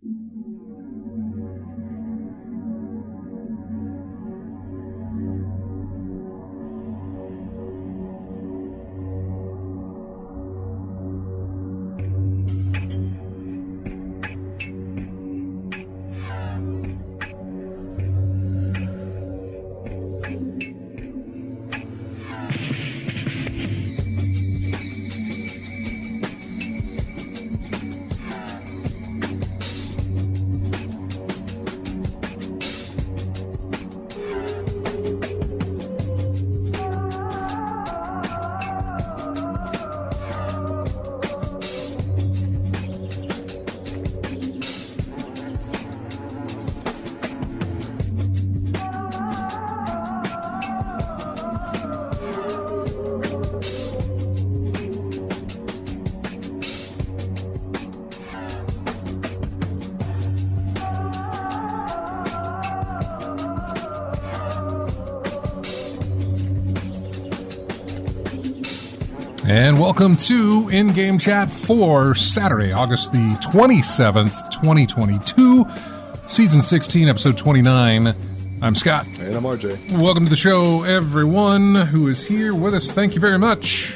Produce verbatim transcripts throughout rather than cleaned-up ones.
And welcome to In-Game Chat for Saturday, August the twenty-seventh, twenty twenty-two, Season sixteen, Episode twenty-nine. I'm Scott. And I'm R J. Welcome to the show, everyone who is here with us. Thank you very much.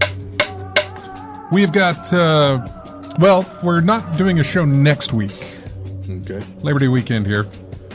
We've got, uh, well, we're not doing a show next week. Okay. Labor Day weekend here.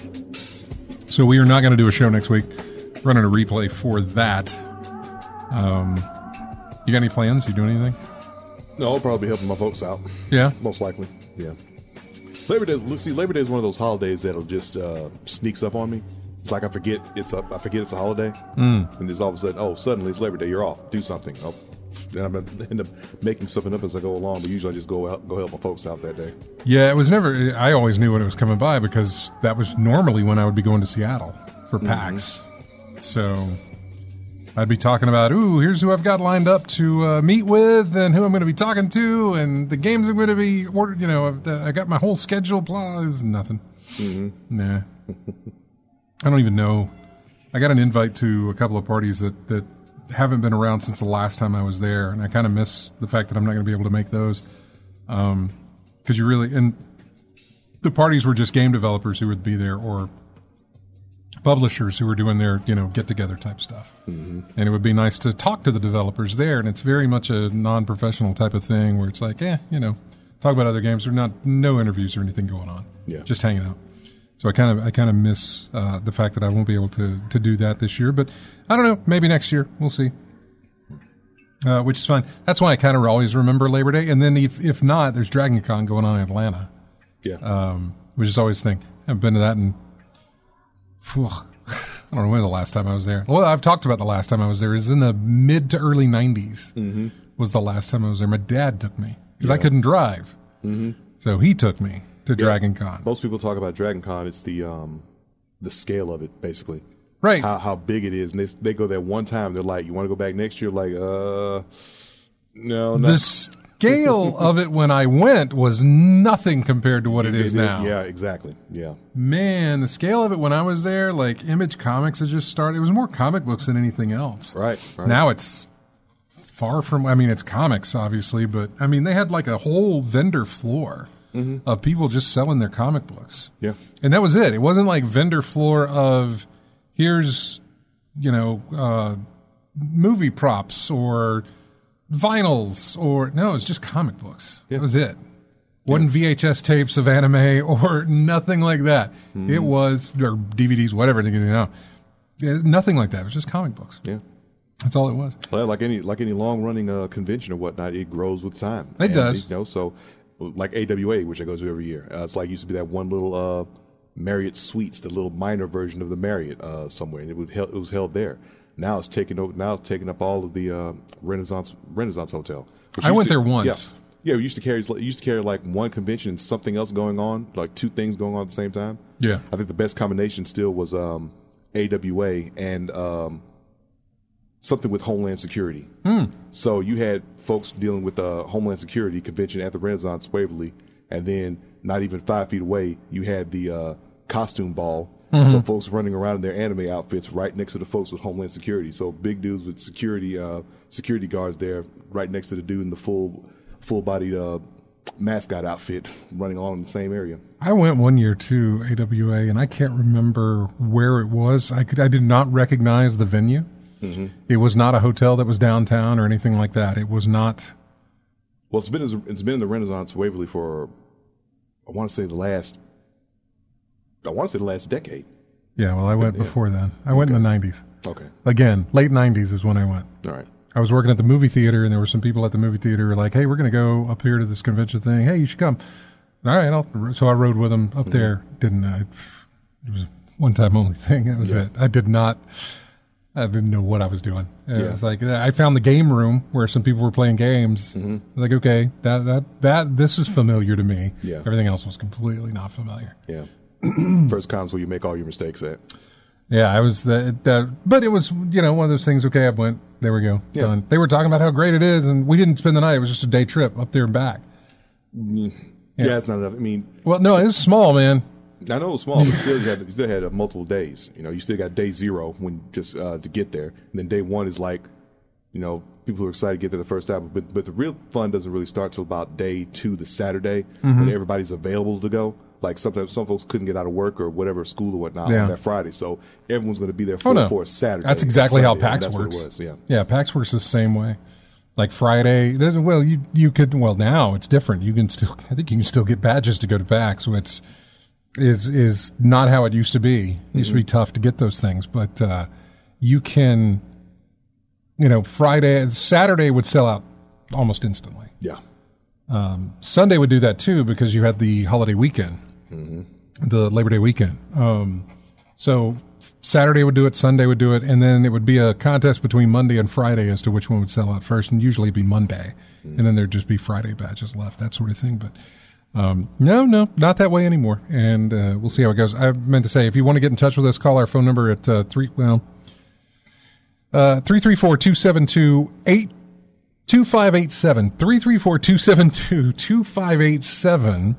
So we are not going to do a show next week. Running a replay for that. Um... You got any plans? You doing anything? No, I'll probably be helping my folks out. Yeah? Most likely, yeah. Labor Day, let's see, Labor Day is one of those holidays that'll just uh, sneaks up on me. It's like I forget it's a, I forget it's a holiday. Mm. And there's all of a sudden, oh, suddenly it's Labor Day, you're off. Do something. Oh, then I end up making something up as I go along, but usually I just go out, go help my folks out that day. Yeah, it was never, I always knew when it was coming by because that was normally when I would be going to Seattle for PAX. Mm-hmm. So I'd be talking about, ooh, here's who I've got lined up to uh, meet with and who I'm going to be talking to and the games I'm going to be ordered. You know, I got my whole schedule. Blah, it was nothing. Mm-hmm. Nah. I don't even know. I got an invite to a couple of parties that, that haven't been around since the last time I was there, and I kind of miss the fact that I'm not going to be able to make those. Um, because you really, and the parties were just game developers who would be there or publishers who were doing their, you know, get-together type stuff. Mm-hmm. And it would be nice to talk to the developers there, and it's very much a non-professional type of thing where it's like, eh, you know, talk about other games. There's not no interviews or anything going on. Yeah. Just hanging out. So I kind of I kind of miss uh, the fact that I won't be able to, to do that this year. But I don't know. Maybe next year. We'll see. Uh, which is fine. That's why I kind of always remember Labor Day. And then if, if not, there's Dragon Con going on in Atlanta. Yeah. Um, which is always the thing. I haven't been to that in... Whew, I don't know when the last time I was there. Well, I've talked about the last time I was there. It was in the mid to early nineties mm-hmm. was the last time I was there. My dad took me because yeah. I couldn't drive. Mm-hmm. So he took me to yeah. Dragon Con. Most people talk about Dragon Con. It's the um, the scale of it, basically. Right. How how big it is. And they, they go there one time. They're like, you want to go back next year? Like, uh, no, no. The scale of it when I went was nothing compared to what it is it, now. Yeah, exactly. Yeah. Man, the scale of it when I was there, like Image Comics has just started. It was more comic books than anything else. Right. right. Now it's far from, I mean, it's comics, obviously, but I mean, they had like a whole vendor floor mm-hmm. of people just selling their comic books. Yeah. And that was it. It wasn't like vendor floor of here's, you know, uh, movie props or vinyls or no, it's just comic books. Yeah. That was it. Wasn't V H S tapes of anime or nothing like that. Mm. It was, or D V Ds, whatever they're going to know. Yeah, nothing like that. It was just comic books. Yeah. That's all it was. Well, like any like any long running uh, convention or whatnot, it grows with time. It and, does. You know, so like A W A, which I go to every year. Uh, it's like used to be that one little uh, Marriott Suites, the little minor version of the Marriott uh, somewhere, and it was held, it was held there. Now it's taking over. Now it's taking up all of the uh, Renaissance Renaissance Hotel. I went to, there once. Yeah, yeah. We used to carry used to carry like one convention and something else going on, like two things going on at the same time. Yeah, I think the best combination still was um, A W A and um, something with Homeland Security. Mm. So you had folks dealing with a Homeland Security convention at the Renaissance Waverly, and then not even five feet away, you had the uh, costume ball. Mm-hmm. So folks running around in their anime outfits right next to the folks with Homeland Security. So big dudes with security uh, security guards there right next to the dude in the full full bodied uh, mascot outfit running along in the same area. I went one year to A W A, and I can't remember where it was. I could, I did not recognize the venue. Mm-hmm. It was not a hotel that was downtown or anything like that. It was not. Well, it's been it's been in the Renaissance Waverly for, I want to say the last, I want to say the last decade. Yeah, well, I went yeah. before then. I went okay. in the nineties. Okay. Again, late nineties is when I went. All right. I was working at the movie theater, and there were some people at the movie theater who were like, hey, we're going to go up here to this convention thing. Hey, you should come. All right. I'll, so I rode with them up mm-hmm. there. Didn't uh, it was one time only thing. That was yeah. it. I did not, I didn't know what I was doing. It yeah. was like, I found the game room where some people were playing games. Mm-hmm. I was like, okay, that, that, that, this is familiar to me. Yeah. Everything else was completely not familiar. Yeah. First console you make all your mistakes at. Yeah, I was the, the, but it was, you know, one of those things. Okay, I went, there we go, yeah. done. They were talking about how great it is, and we didn't spend the night. It was just a day trip up there and back. Mm. Yeah, yeah it's not enough. I mean, well, no, it was small, man. I know it was small, but still, you, had, you still had uh, multiple days. You know, you still got day zero when just uh, to get there, and then day one is like, you know, people are excited to get there the first time, but but the real fun doesn't really start till about day two, the Saturday, mm-hmm. when everybody's available to go. Like sometimes some folks couldn't get out of work or whatever, school or whatnot yeah. on that Friday, so everyone's going to be there for, oh, no. for a Saturday. That's exactly Sunday, how PAX that's works. What it was, yeah, yeah, PAX works the same way. Like Friday, well, you you could well now it's different. You can still, I think you can still get badges to go to PAX, which is is not how it used to be. It used mm-hmm. to be tough to get those things, but uh, you can, you know, Friday, Saturday would sell out almost instantly. Yeah, um, Sunday would do that too because you had the holiday weekend. Mm-hmm. The Labor Day weekend. Um, so Saturday would do it, Sunday would do it, and then it would be a contest between Monday and Friday as to which one would sell out first, and usually it'd be Monday, mm-hmm. and then there'd just be Friday badges left, that sort of thing. But um, no, no, not that way anymore, and uh, we'll see how it goes. I meant to say, if you want to get in touch with us, call our phone number at uh, three well uh, three three four two seven two eight two five eight seven three three four two seven two two five eight seven.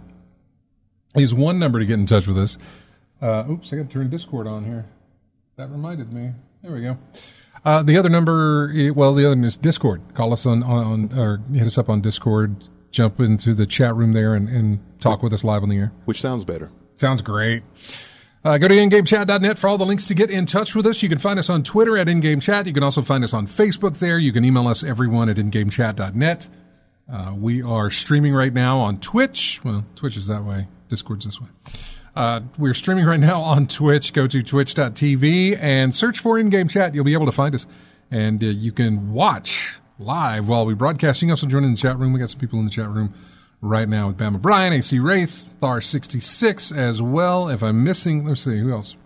Is one number to get in touch with us. Uh, oops, I got to turn Discord on here. That reminded me. There we go. Uh, the other number, well, the other one is Discord. Call us on, on, or hit us up on Discord. Jump into the chat room there and, and talk with us live on the air. Which sounds better. Sounds great. Uh, go to in game chat dot net for all the links to get in touch with us. You can find us on Twitter at InGameChat. You can also find us on Facebook there. You can email us, everyone, at in game chat dot net. Uh, we are streaming right now on Twitch. Well, Twitch is that way. Discord's this way. Uh, we're streaming right now on Twitch. Go to twitch dot t v and search for In-Game Chat. You'll be able to find us. And uh, you can watch live while we broadcast. You can also join in the chat room. We got some people in the chat room right now with Bama Bryan, A C Wraith, Thar sixty-six as well. If I'm missing, let's see, who else?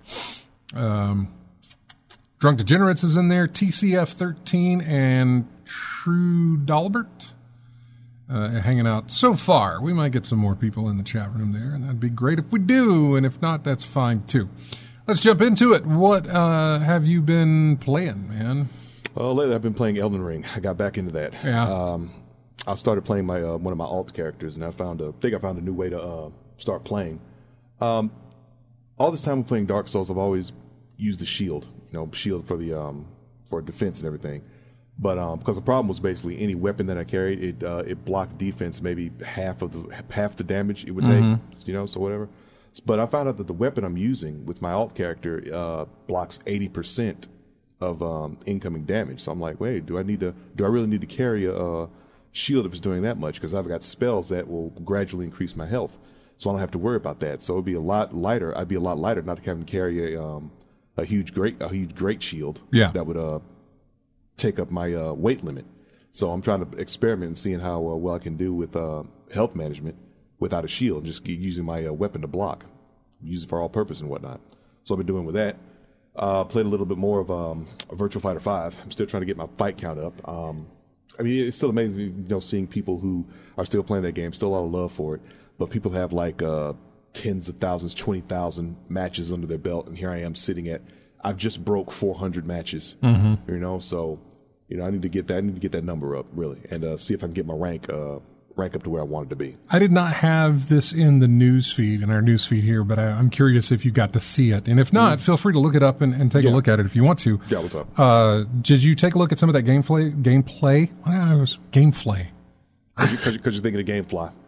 Um, Drunk Degenerates is in there, T C F thirteen, and True Dalbert. Uh, hanging out so far. We might get some more people in the chat room there, and that'd be great if we do, and if not, that's fine too. Let's jump into it. What uh, have you been playing, man? Well, lately I've been playing Elden Ring. I got back into that. Yeah. Um, I started playing my uh, one of my alt characters, and I found a, I think I found a new way to uh, start playing. Um, all this time of playing Dark Souls, I've always used the shield, you know, shield for the um, for defense and everything. But um, because the problem was basically any weapon that I carried, it uh, it blocked defense maybe half of the half the damage it would take, mm-hmm. you know, so whatever. But I found out that the weapon I'm using with my alt character uh, blocks eighty percent of um, incoming damage. So I'm like, wait, do I need to? Do I really need to carry a, a shield if it's doing that much? Because I've got spells that will gradually increase my health, so I don't have to worry about that. So it'd be a lot lighter. I'd be a lot lighter not having to carry a um, a huge great a huge great shield. Yeah. That would uh. take up my uh, weight limit. So I'm trying to experiment and seeing how uh, well I can do with uh, health management without a shield, just using my uh, weapon to block, use it for all purpose and whatnot. So I've been doing with that. Uh, played a little bit more of um, Virtua Fighter five. I'm still trying to get my fight count up. Um, I mean, it's still amazing, you know, seeing people who are still playing that game, still a lot of love for it. But people have like uh, tens of thousands, twenty thousand matches under their belt, and here I am sitting at, I've just broke four hundred matches, mm-hmm. you know, so, you know, I need to get that, I need to get that number up, really, and uh, see if I can get my rank uh, rank up to where I want it to be. I did not have this in the news feed, in our news feed here, but I, I'm curious if you got to see it. And if not, mm. feel free to look it up and, and take yeah. a look at it if you want to. Yeah, what's up? Uh, did you take a look at some of that gameplay? Gameplay? Well, it was gameplay. Because you, you're thinking of Gamefly.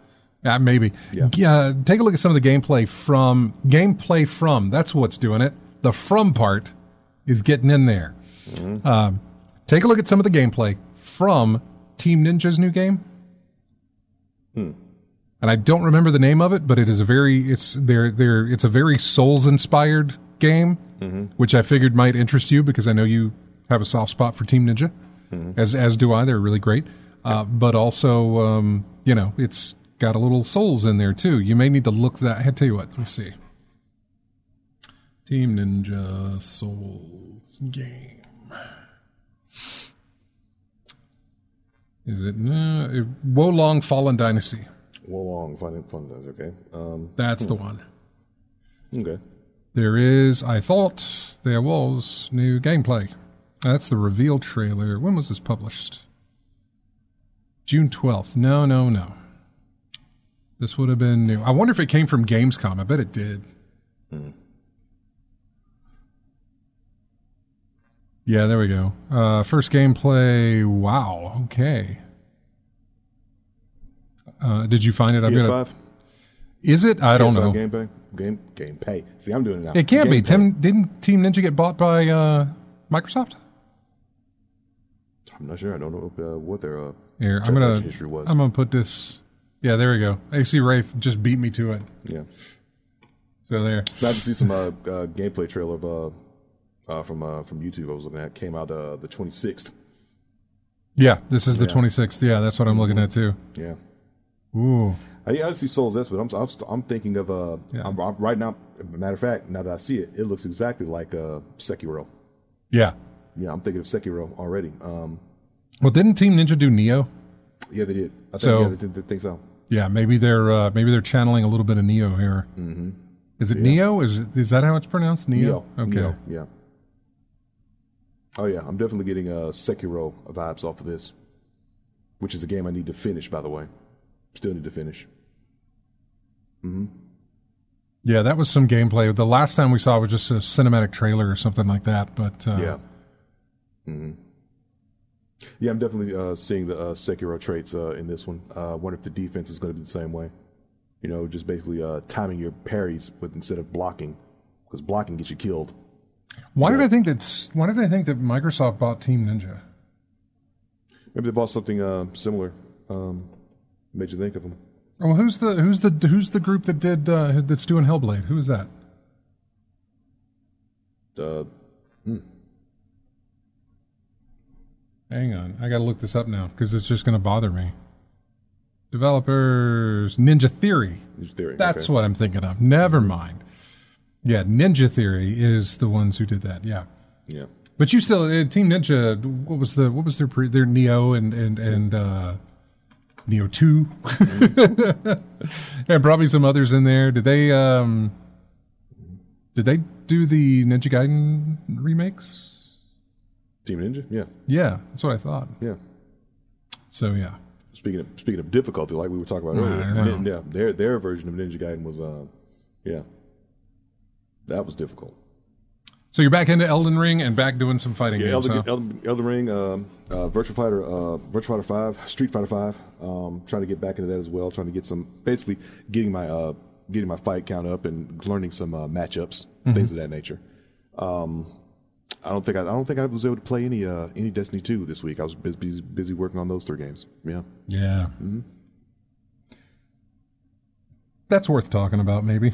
Uh, maybe. Yeah. Uh, take a look at some of the gameplay from gameplay from. That's what's doing it. The from part is getting in there. Mm-hmm. Um, take a look at some of the gameplay from Team Ninja's new game. Hmm. And I don't remember the name of it, but it is a very it's there there it's a very Souls inspired game, mm-hmm. which I figured might interest you because I know you have a soft spot for Team Ninja, mm-hmm. as as do I. They're really great, uh, but also um, you know it's got a little Souls in there too. You may need to look that. I tell you what, let me see. Team Ninja Souls game. Is it uh, Wolong Fallen Dynasty? Wolong Fallen Fallen Dynasty. Okay, um, that's hmm. the one. Okay. There is. I thought there was new gameplay. That's the reveal trailer. When was this published? June twelfth. No, no, no. This would have been new. I wonder if it came from Gamescom. I bet it did. Hmm. Yeah, there we go. Uh, first gameplay. Wow. Okay. Uh, did you find it? I'm P S five? Gonna, is it? I don't know. Gameplay? Game Game Pay. See, I'm doing it now. It can't game be. Tim, didn't Team Ninja get bought by uh, Microsoft? I'm not sure. I don't know uh, what their uh, Here, I'm gonna, history was. I'm gonna put this. Yeah, there we go. A C Wraith just beat me to it. Yeah. So there. Glad to see some uh, uh, gameplay trailer of uh, uh, from uh, from YouTube. I was looking at came out uh, the twenty-sixth. Yeah, this is the yeah. twenty-sixth. Yeah, that's what I'm looking at too. Yeah. Ooh. I, yeah, I see Souls S, but I'm I'm, I'm thinking of uh, Yeah. I'm, I'm, right now. Matter of fact, now that I see it, it looks exactly like uh, Sekiro. Yeah. Yeah, I'm thinking of Sekiro already. Um, Well, didn't Team Ninja do Neo? yeah, they did. I think, So- yeah, they, did- they think so. Yeah, maybe they're uh, maybe they're channeling a little bit of Neo here. Mm-hmm. Is it Yeah. Neo? Is it, is that how it's pronounced? Neo. Neo. Okay. Neo, yeah. Oh yeah, I'm definitely getting uh, Sekiro vibes off of this, which is a game I need to finish. By the way, still need to finish. Mm-hmm. Yeah, that was some gameplay. The last time we saw was just a cinematic trailer or something like that. But uh, Yeah. Mm-hmm. Yeah, I'm definitely uh, seeing the uh, Sekiro traits uh, in this one. I uh, wonder if the defense is going to be the same way. You know, just basically uh, timing your parries with instead of blocking, because blocking gets you killed. why Yeah. did I think that? Why did I think that Microsoft bought Team Ninja? Maybe they bought something uh, similar. Um, made you think of them. Oh, who's the who's the who's the group that did uh, that's doing Hellblade? Who is that? Uh, hmm. Hang on, I got to look this up now because it's just going to bother me. Developers, Ninja Theory. Ninja Theory. That's okay. what I'm thinking of. Never mind. Yeah, Ninja Theory is the ones who did that. Yeah, Yeah. but you still uh, Team Ninja. What was the what was their pre, their Neo and and and uh, Neo Two, and probably some others in there. Did they um did they do the Ninja Gaiden remakes? Team Ninja. Yeah. Yeah, that's what I thought. Yeah. So yeah. Speaking of speaking of difficulty, like we were talking about I earlier, know. Nin- yeah, their their version of Ninja Gaiden was, uh, yeah, that was difficult. So you're back into Elden Ring and back doing some fighting Yeah, games, Elden, huh? Elden, Elden Ring, um, uh, Virtual Fighter, uh, Virtual Fighter Five, Street Fighter Five. Um, trying to get back into that as well. Trying to get some, basically getting my uh, getting my fight count up and learning some uh, matchups, Mm-hmm. things of that nature. Um, I don't think I, I don't think I was able to play any uh, any Destiny two this week. I was busy, busy busy working on those three games. Yeah. Yeah. Mm-hmm. That's worth talking about, maybe.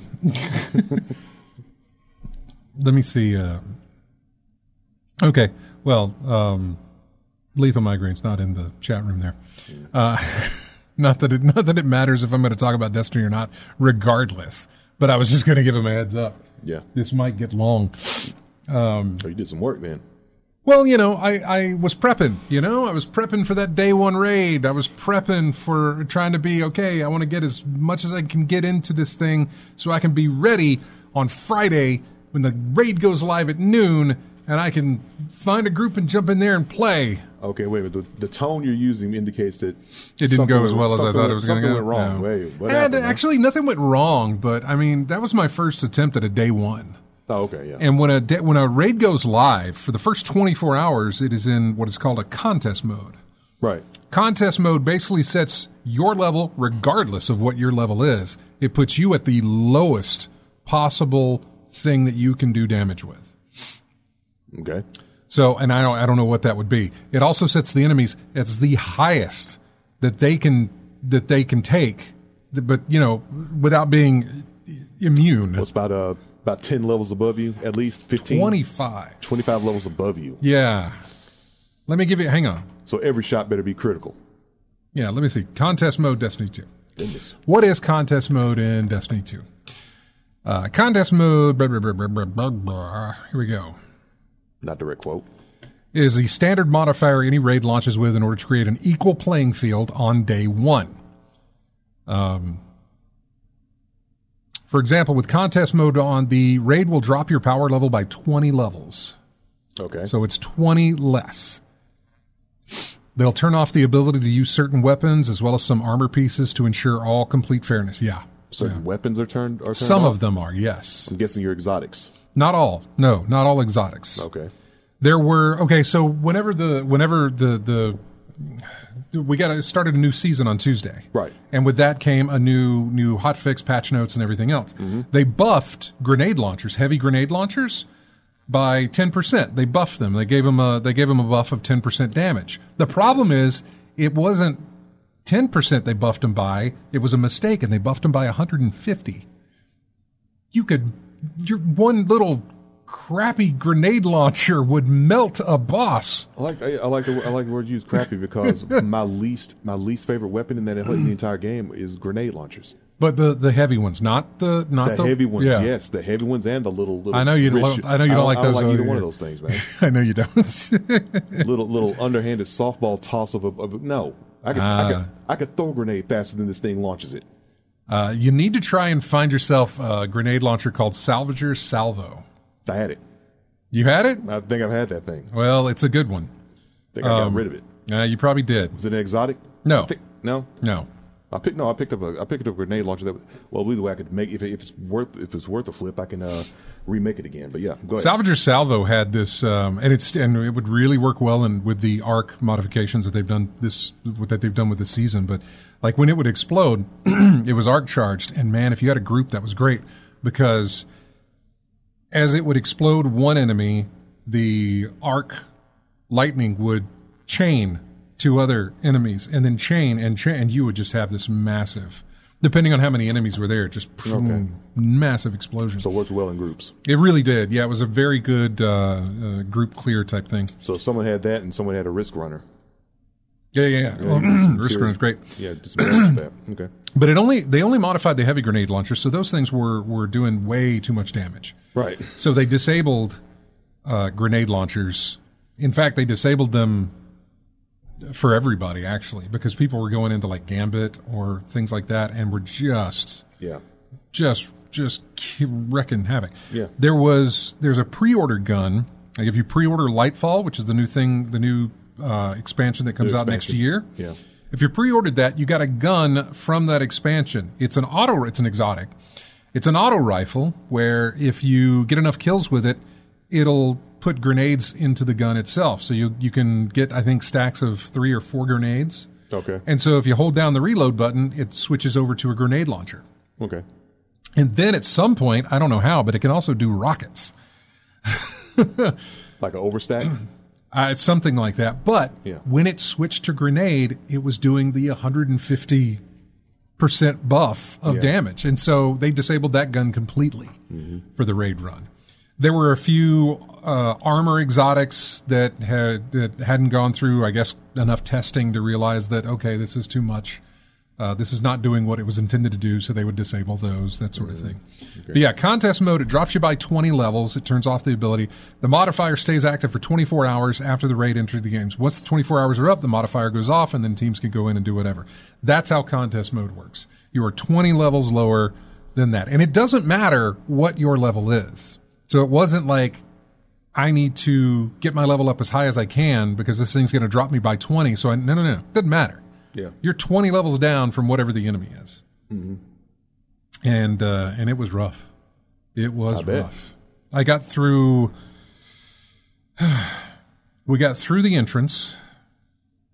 Let me see. Uh, okay. Well, um, Lethal Migraine's not in the chat room there. Uh, not that it not that it matters if I'm going to talk about Destiny or not, regardless. But I was just going to give him a heads up. Yeah. This might get long. Um, So you did some work then. Well, you know, I, I was prepping, you know, I was prepping for that day one raid. I was prepping for trying to be, okay, I want to get as much as I can get into this thing so I can be ready on Friday when the raid goes live at noon and I can find a group and jump in there and play. Okay, wait a minute. The, the tone you're using indicates that It didn't something go as went- well as I something thought it went- was going to something go. went wrong. No. Wait, what and happened, man? actually, nothing went wrong, but I mean, that was my first attempt at a day one. Oh, okay, yeah. And when a de- when a raid goes live, for the first twenty-four hours, it is in what is called a contest mode. Right. contest mode basically sets your level, regardless of what your level is. It puts you at the lowest possible thing that you can do damage with. Okay. So, and I don't, I don't know what that would be. It also sets the enemies at the highest that they can, that they can take, but, you know, without being immune. What's about, uh, about ten levels above you, at least fifteen? twenty-five. twenty-five levels above you. Yeah. Let me give you, hang on. So every shot better be critical. Yeah, let me see. Contest mode, Destiny two. Goodness. What is contest mode in Destiny two? Uh, contest mode, blah, blah, blah, blah, blah, blah, blah. Here we go. Not direct quote. Is the standard modifier any raid launches with in order to create an equal playing field on day one. Um, for example, with contest mode on, the raid will drop your power level by twenty levels. Okay. So it's twenty less. They'll turn off the ability to use certain weapons as well as some armor pieces to ensure all complete fairness. Yeah. Certain yeah. weapons are turned, are turned Some off? of them are, yes. I'm guessing your exotics. Not all. No, not all exotics. Okay. There were, okay, so whenever the, whenever the, the, we got started a new season on Tuesday. Right. And with that came a new, new hotfix, patch notes, and everything else. Mm-hmm. They buffed grenade launchers, heavy grenade launchers, by ten percent. They buffed them. They gave them a, they gave them a buff of ten percent damage. The problem is, it wasn't ten percent they buffed them by. It was a mistake, and they buffed them by one hundred fifty. You could, your one little crappy grenade launcher would melt a boss. I like I, I like the I like the word you use, crappy, because my least my least favorite weapon in that in the entire game is grenade launchers. But the, the heavy ones, not the not the, the heavy ones. yeah. Yes, the heavy ones and the little little. I know you. wrist- Don't, I know you don't, don't like I don't those. like either uh, one of those things, man. I know you don't. little little underhanded softball toss of a of a, no. I could, Ah. I could I could throw a grenade faster than this thing launches it. Uh, you need to try and find yourself a grenade launcher called Salvager Salvo. I had it. You had it? I think I've had that thing. Well, it's a good one. I think I Um, got rid of it. Uh, you probably did. Was it an exotic? No. I pick- no. No. I picked no. I picked up a. I picked up a grenade launcher. That well, either way, I could make if, it, if it's worth if it's worth a flip, I can uh, remake it again. But yeah, go ahead. Salvager Salvo had this, um, and it's and it would really work well in with the arc modifications that they've done this that they've done with this season. But like when it would explode, it was arc charged, and man, if you had a group, that was great because as it would explode one enemy, the arc lightning would chain two other enemies, and then chain and chain, and you would just have this massive. Depending on how many enemies were there, just Okay. massive explosion. So it worked well in groups. It really did. Yeah, it was a very good uh, uh, group clear type thing. So if someone had that and someone had a risk runner. Yeah, yeah, yeah. Yeah, you did some Risk serious- runner's great. Yeah, just manage that. Okay. But it only they only modified the heavy grenade launchers, so those things were were doing way too much damage. Right. So they disabled uh, grenade launchers. In fact, they disabled them for everybody actually, because people were going into like Gambit or things like that, and were just Yeah. just just wrecking havoc. Yeah. There was there's a pre-order gun. Like if you pre-order Lightfall, which is the new thing, the new uh, expansion that comes New out next expansion. year. Yeah. If you pre-ordered that, you got a gun from that expansion. It's an auto. It's an exotic. It's an auto rifle where if you get enough kills with it, it'll put grenades into the gun itself. So you you can get, I think, stacks of three or four grenades. Okay. And so if you hold down the reload button, it switches over to a grenade launcher. Okay. And then at some point, I don't know how, but it can also do rockets. Like an overstack? Uh, it's something like that. But Yeah. when it switched to grenade, it was doing the one hundred fifty percent buff of Yeah. damage. And so they disabled that gun completely Mm-hmm. for the raid run. There were a few uh, armor exotics that had that hadn't gone through, I guess, enough testing to realize that, okay, this is too much. Uh, this is not doing what it was intended to do, so they would disable those, that sort of thing. But yeah, contest mode, it drops you by twenty levels. It turns off the ability. The modifier stays active for twenty-four hours after the raid enters the games. Once the twenty-four hours are up, the modifier goes off, and then teams can go in and do whatever. That's how contest mode works. You are twenty levels lower than that. And it doesn't matter what your level is. So it wasn't like, I need to get my level up as high as I can because this thing's going to drop me by twenty. So I, no, no, no, it doesn't matter. Yeah. You're twenty levels down from whatever the enemy is. Mm-hmm. And, uh, and it was rough. It was I bet. rough. I got through, we got through the entrance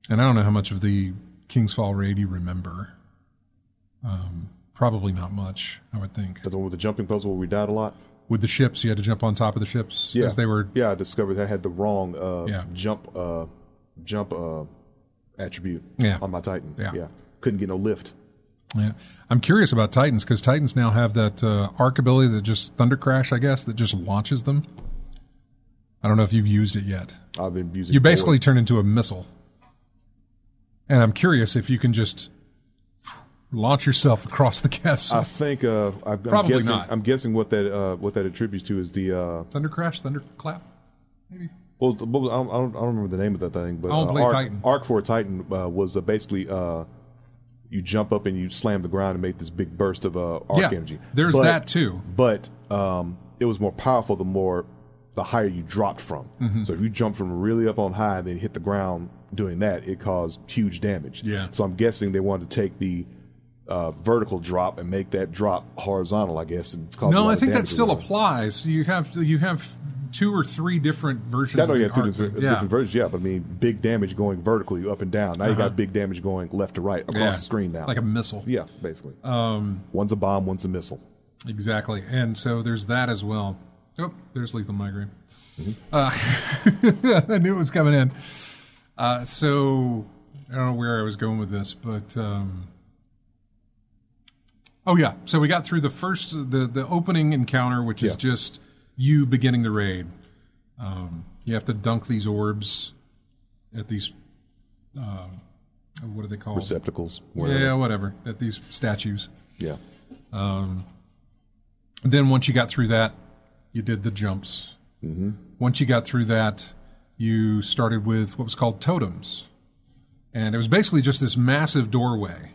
And I don't know how much of the King's Fall raid you remember. Um, probably not much, I would think. The one with the jumping puzzle where we died a lot? With the ships, you had to jump on top of the ships Yeah. as they were. Yeah, I discovered I had the wrong uh, Yeah. jump uh, jump uh, attribute Yeah. on my Titan. Yeah. yeah. Couldn't get no lift. Yeah, I'm curious about Titans because Titans now have that uh, arc ability that just Thunder Crash, I guess, that just launches them. I don't know if you've used it yet. I've been using. You basically forward. turn into a missile, and I'm curious if you can just launch yourself across the castle. I think uh, I'm, Probably I'm guessing, not. I'm guessing what that uh, what that attributes to is the. Uh, Thunder Crash, Thunder Clap, maybe. well, the- well, I don't, I don't I don't remember the name of that thing, but I don't uh, play arc, Titan. arc for a Titan uh, was uh, basically uh, you jump up and you slam the ground and make this big burst of uh, arc Yeah, energy. there's But- that too. But um, it was more powerful the more the higher you dropped from. Mm-hmm. So if you jump from really up on high and then hit the ground doing that, it caused huge damage. Yeah. So I'm guessing they wanted to take the uh, vertical drop and make that drop horizontal, I guess, and cause a No, lot I of think that damage still around. applies. You have you have two or three different versions. I know of you the have two arc, different, but yeah. different versions, yeah, but I mean, big damage going vertically up and down. Now you Uh-huh. got big damage going left to right across Yeah. the screen now. like a missile. yeah, basically. Um, one's a bomb, one's a missile. Exactly. And so there's that as well. Oh, there's Lethal Migraine. Mm-hmm. Uh, I knew it was coming in. Uh, so I don't know where I was going with this, but um, oh yeah. So we got through the first, the the opening encounter, which is Yeah. just you beginning the raid. Um, you have to dunk these orbs at these. Uh, what are they called? Receptacles. Whatever. Yeah, whatever. At these statues. Yeah. Then once you got through that, you did the jumps. Mm-hmm. Once you got through that, you started with what was called totems. And it was basically just this massive doorway.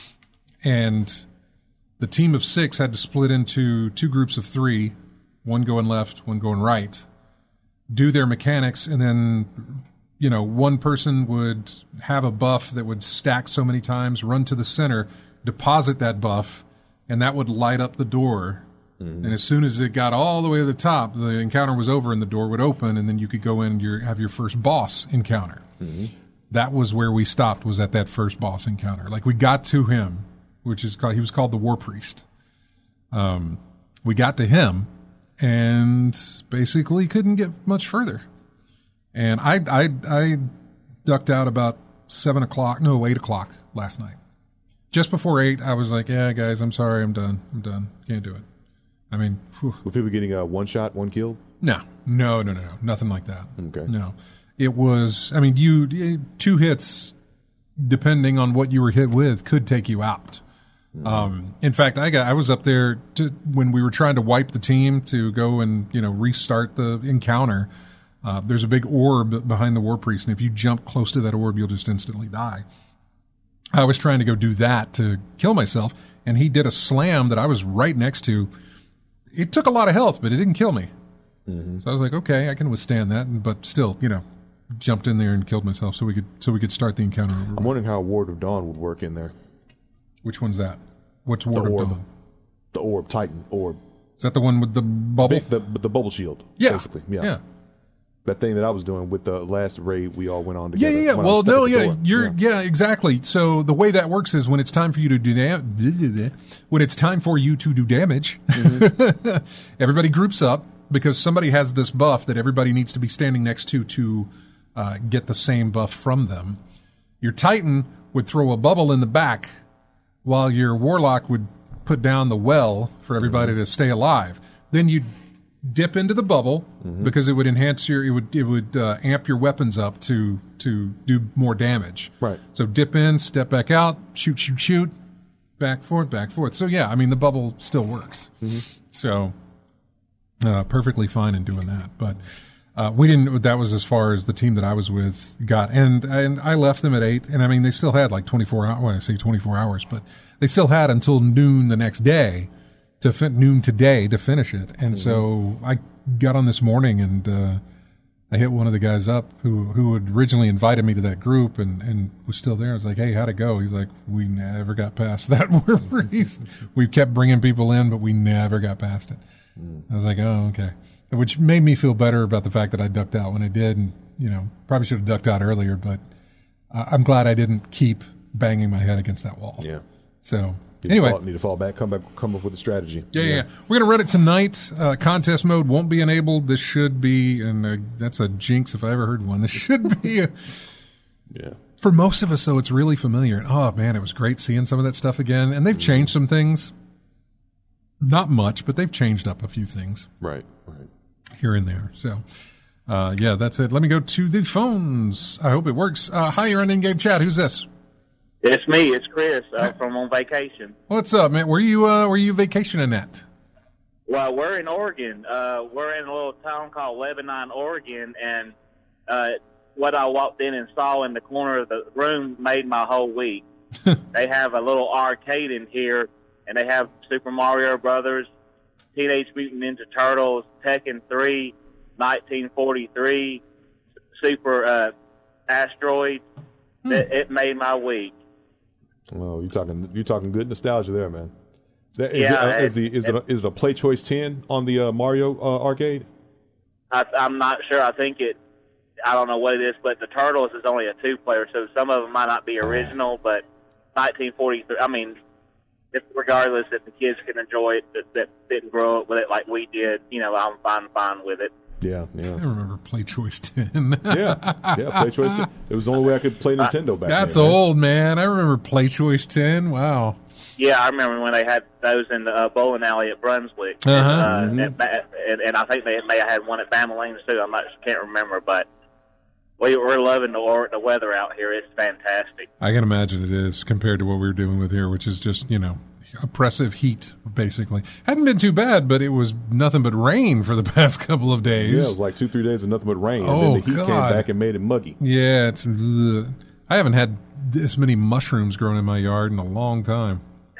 And the team of six had to split into two groups of three, one going left, one going right, do their mechanics, and then, you know, one person would have a buff that would stack so many times, run to the center, deposit that buff, and that would light up the door. And as soon as it got all the way to the top, the encounter was over and the door would open, and then you could go in and your, have your first boss encounter. Mm-hmm. That was where we stopped, was at that first boss encounter. Like, we got to him, which is called, he was called the War Priest. Um, we got to him and basically couldn't get much further. And I, I, I ducked out about seven o'clock, no, eight o'clock last night. Just before eight, I was like, yeah, guys, I'm sorry, I'm done. I'm done. Can't do it. I mean, whew. Were people getting uh, one shot, one kill? no, no, no, no, no, nothing like that. Okay. No, it was, I mean, you, two hits, depending on what you were hit with, could take you out. Mm-hmm. Um, in fact, I got, I was up there to, when we were trying to wipe the team to go and, you know, restart the encounter. Uh, there's a big orb behind the War Priest, and if you jump close to that orb, you'll just instantly die. I was trying to go do that to kill myself, and he did a slam that I was right next to. It took a lot of health, but it didn't kill me. Mm-hmm. So I was like, okay, I can withstand that, but still, you know, jumped in there and killed myself so we could so we could start the encounter over. I'm wondering how Ward of Dawn would work in there. Which one's that? What's Ward The of orb. Dawn? The orb, Titan orb. Is that the one with the bubble? The, the bubble shield, yeah. basically. Yeah. yeah. That thing that I was doing with the last raid we all went on Yeah, together. yeah, yeah. when I was Well, stuck no, at the yeah, door. you're, Yeah. yeah, exactly. So the way that works is when it's time for you to do dam- when it's time for you to do damage, mm-hmm. everybody groups up because somebody has this buff that everybody needs to be standing next to to uh, get the same buff from them. Your Titan would throw a bubble in the back, while your Warlock would put down the well for everybody mm-hmm. to stay alive. Then you'd dip into the bubble mm-hmm. because it would enhance your, it would it would uh, amp your weapons up to to do more damage. Right. So dip in, step back out, shoot, shoot, shoot, back forth, back forth. So yeah, I mean the bubble still works. Mm-hmm. So uh, perfectly fine in doing that. But uh, we didn't. That was as far as the team that I was with got, and and I left them at eight. And I mean they still had like twenty-four hours. Well, I say twenty-four hours, but they still had until noon the next day. To fin- noon today to finish it, and mm-hmm. so I got on this morning and uh, I hit one of the guys up who who had originally invited me to that group and, and was still there. I was like, "Hey, how'd it go?" He's like, "We never got past that War Priest. We kept bringing people in, but we never got past it." Mm. I was like, "Oh, okay," which made me feel better about the fact that I ducked out when I did, and you know, probably should have ducked out earlier, but uh, I'm glad I didn't keep banging my head against that wall. Yeah. So Need anyway, to fall, need to fall back, come back, come up with a strategy. yeah, yeah, yeah. We're gonna run it tonight. Uh, contest mode won't be enabled. This should be, and uh, that's a jinx if I ever heard one. This should be. A, yeah. For most of us, though, it's really familiar. And, oh man, it was great seeing some of that stuff again. And they've changed some things. Not much, but they've changed up a few things. Right. Right. Here and there. So, uh, yeah, that's it. Let me go to the phones. I hope it works. Uh, hi, you're on In-Game Chat. Who's this? It's me. It's Chris uh, from on vacation. What's up, man? Where you uh, where you vacationing at? Well, we're in Oregon. Uh, we're in a little town called Lebanon, Oregon, and uh, what I walked in and saw in the corner of the room made my whole week. They have a little arcade in here, and they have Super Mario Brothers, Teenage Mutant Ninja Turtles, Tekken three, nineteen forty-three, Super uh, Asteroid. Hmm. It, it made my week. Well, you're talking you're talking good nostalgia there, man. Is, yeah, it, uh, is, the, is, it, it, is it a Play Choice ten on the uh, Mario uh, arcade? I, I'm not sure. I think it. I don't know what it is, but the Turtles is only a two-player, so some of them might not be original. But nineteen forty-three. I mean, if, regardless, if the kids can enjoy it, that, that didn't grow up with it like we did, you know, I'm fine, fine with it. Yeah, yeah. I remember Play Choice ten. yeah, yeah, Play Choice ten. It was the only way I could play Nintendo back That's then. That's old, man. I remember Play Choice ten. Wow. Yeah, I remember when they had those in the uh, bowling alley at Brunswick. Uh-huh. And, uh, mm-hmm. and, and, and I think they may have had one at Bama Lanes, too. I'm not, can't remember, but we, we're loving the, the weather out here. It's fantastic. I can imagine it is compared to what we were dealing with here, which is just, you know, oppressive heat, basically. Hadn't been too bad, but it was nothing but rain for the past couple of days. Yeah, it was like two, three days of nothing but rain. Oh, and then the heat God. came back and made it muggy. Yeah, it's. Ugh. I haven't had this many mushrooms growing in my yard in a long time.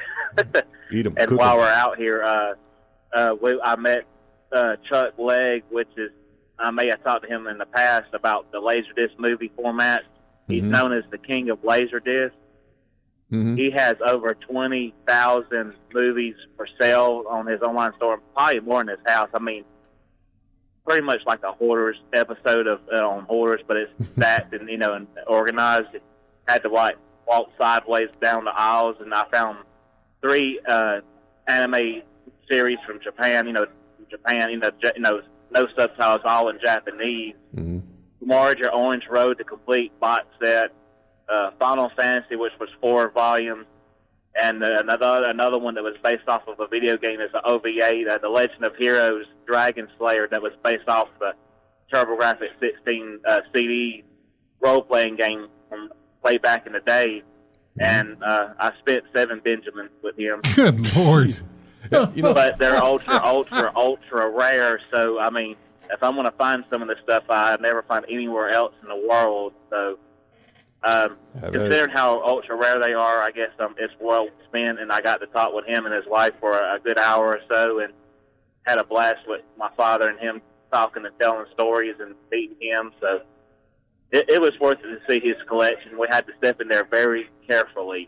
Eat them. And cook while them. we're out here, uh, uh, we, I met uh, Chuck Legg, which is, I may have talked to him in the past about the Laserdisc movie format. He's Mhm. known as the king of Laserdisc. Mhm. He has over twenty thousand movies for sale on his online store, probably more in his house. I mean, pretty much like a Hoarders episode of uh, on Hoarders, but it's stacked and, you know, and organized. Had to like walk sideways down the aisles, and I found three uh, anime series from Japan. You know, Japan. You know, you know, no subtitles, all in Japanese. Mhm. Marge Orange Road, the complete box set. Uh, Final Fantasy, which was four volumes, and uh, another another one that was based off of a video game is the O V A, uh, The Legend of Heroes Dragon Slayer, that was based off the TurboGrafx sixteen uh, C D role-playing game from way back in the day. And uh, I spent seven Benjamins with him. Good Lord. Yeah, you know, But they're ultra, ultra, ultra rare, so, I mean, if I'm going to find some of this stuff, I never find anywhere else in the world, so... Um, Yeah, considering how ultra rare they are, I guess um, it's well spent. And I got to talk with him and his wife for a, a good hour or so, and had a blast with my father and him talking and telling stories and meeting him. So it, it was worth it to see his collection. We had to step in there very carefully,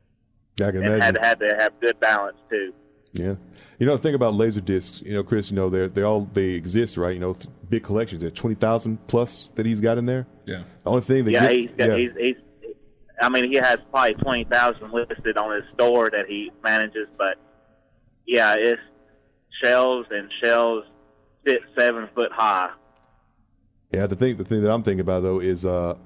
I can and imagine. had to, had to have good balance too. Yeah. You know, the thing about laser discs, you know, Chris, you know, they're, they all, they exist, right? You know, big collections. There are twenty thousand plus that he's got in there. Yeah. The only thing that Yeah, get, he's, got, yeah. he's he's. I mean, he has probably twenty thousand listed on his store that he manages, but yeah, it's shelves and shelves six, seven foot high. Yeah, the thing the thing that I'm thinking about though is uh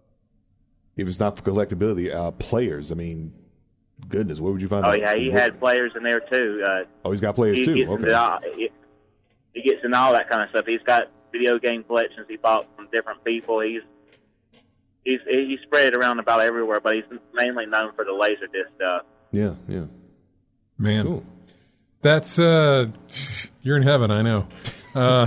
if it's not for collectability, uh players. I mean, goodness, where would you find Oh out? yeah, he What- had players in there too. Uh, Oh, he's got players he too. Gets Okay. into all, he, he gets into all that kind of stuff. He's got video game collections he bought from different people. He's he's he's spread it around about everywhere, but he's mainly known for the Laserdisc stuff. Yeah, yeah. Man. Cool. That's, uh, you're in heaven, I know. Uh,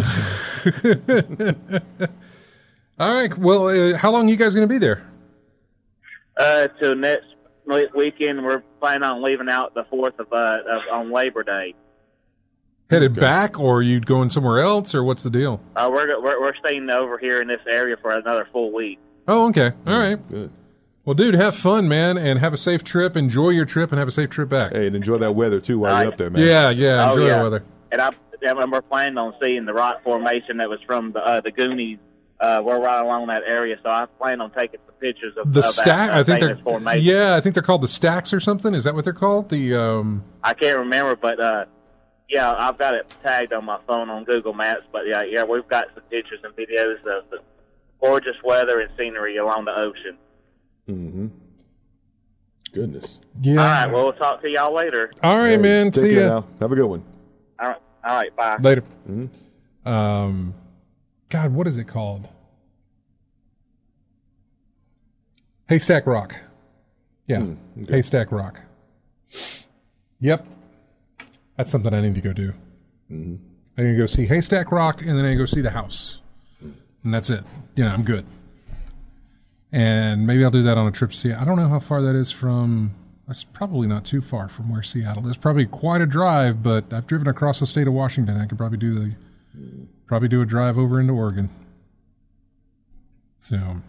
all right. Well, uh, how long are you guys going to be there? Uh, till next we- weekend, we're planning on leaving out the fourth of, uh, of on Labor Day. Headed Okay. back, or are you going somewhere else, or what's the deal? Uh, we're, we're we're staying over here in this area for another full week. Oh, okay. All right. Good. Well, dude, have fun, man, and have a safe trip. Enjoy your trip, and have a safe trip back. Hey, and enjoy that weather too while All you're right. up there, man. Yeah, yeah. Oh, Enjoy yeah. the weather. And I, and we're planning on seeing the rock formation that was from the uh, the Goonies Uh, we're right along that area, so I plan on taking some pictures of the of stack. that, uh, I think they're formation. yeah, I think they're called the stacks or something. Is that what they're called? The um, I can't remember, but uh, yeah, I've got it tagged on my phone on Google Maps. But yeah, yeah, we've got some pictures and videos of the gorgeous weather and scenery along the ocean. Mm-hmm. Goodness. Yeah. All right, well, we'll talk to y'all later. All right, Hey, man. take See care ya now. Have a good one. All right, all right, bye. later. Mm-hmm. Um, God, what is it called? Haystack Rock. Yeah, Mm, okay. Haystack Rock. Yep, that's something I need to go do. Mm-hmm. I need to go see Haystack Rock, and then I go see the house, and that's it. Yeah, I'm good. And maybe I'll do that on a trip to Seattle. I don't know how far that is from. That's probably not too far from where Seattle is. Probably quite a drive, but I've driven across the state of Washington. I could probably do the probably do a drive over into Oregon. So.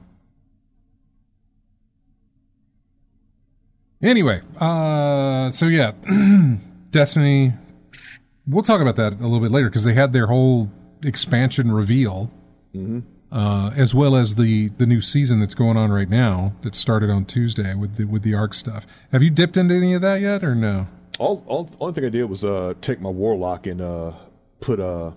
Anyway, uh, so yeah, Destiny, we'll talk about that a little bit later because they had their whole expansion reveal, Mm-hmm. uh, as well as the, the new season that's going on right now that started on Tuesday with the, with the Ark stuff. Have you dipped into any of that yet or no? All, all, only thing I did was uh, take my Warlock and uh, put uh,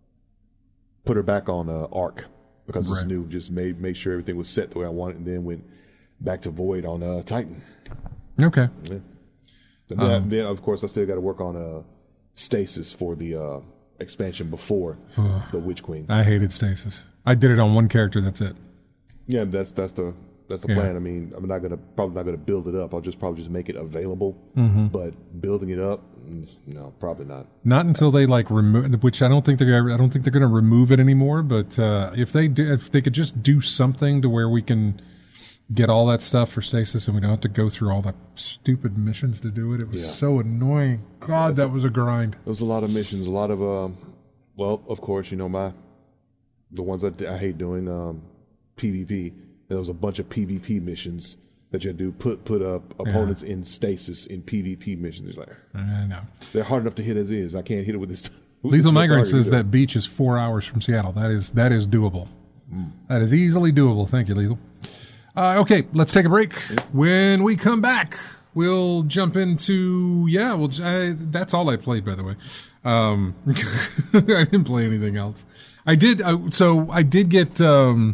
put her back on uh, Ark because it's Right. new. Just made made sure everything was set the way I wanted, and then went back to Void on uh, Titan. Okay. Yeah. And then, Um, then, of course, I still got to work on uh, Stasis for the uh, expansion before the Witch Queen. I hated Stasis. I did it on one character. That's it. Yeah, that's that's the that's the Yeah. plan. I mean, I'm not gonna probably not gonna build it up. I'll just probably just make it available. Mm-hmm. But building it up, mm, no, probably not. Not until they like remove, which I don't think they're. I don't think they're going to remove it anymore. But uh, if they do, if they could just do something to where we can get all that stuff for Stasis, and we don't have to go through all the stupid missions to do it. It was Yeah. so annoying. God, that was a grind. There was a lot of missions, a lot of um, well, of course, you know my the ones I, I hate doing um, PvP. There was a bunch of PvP missions that you had to do. Put put up opponents in stasis in PvP missions. It's like I know. they're hard enough to hit as is. I can't hit it with this. Lethal this Migrant target says either. that beach is four hours from Seattle. That is that is doable. That is easily doable. Thank you, Lethal. Uh, okay, let's take a break. When we come back, we'll jump into yeah. Well, I, that's all I played, by the way. Um, I didn't play anything else. I did. Uh, so I did get. Um,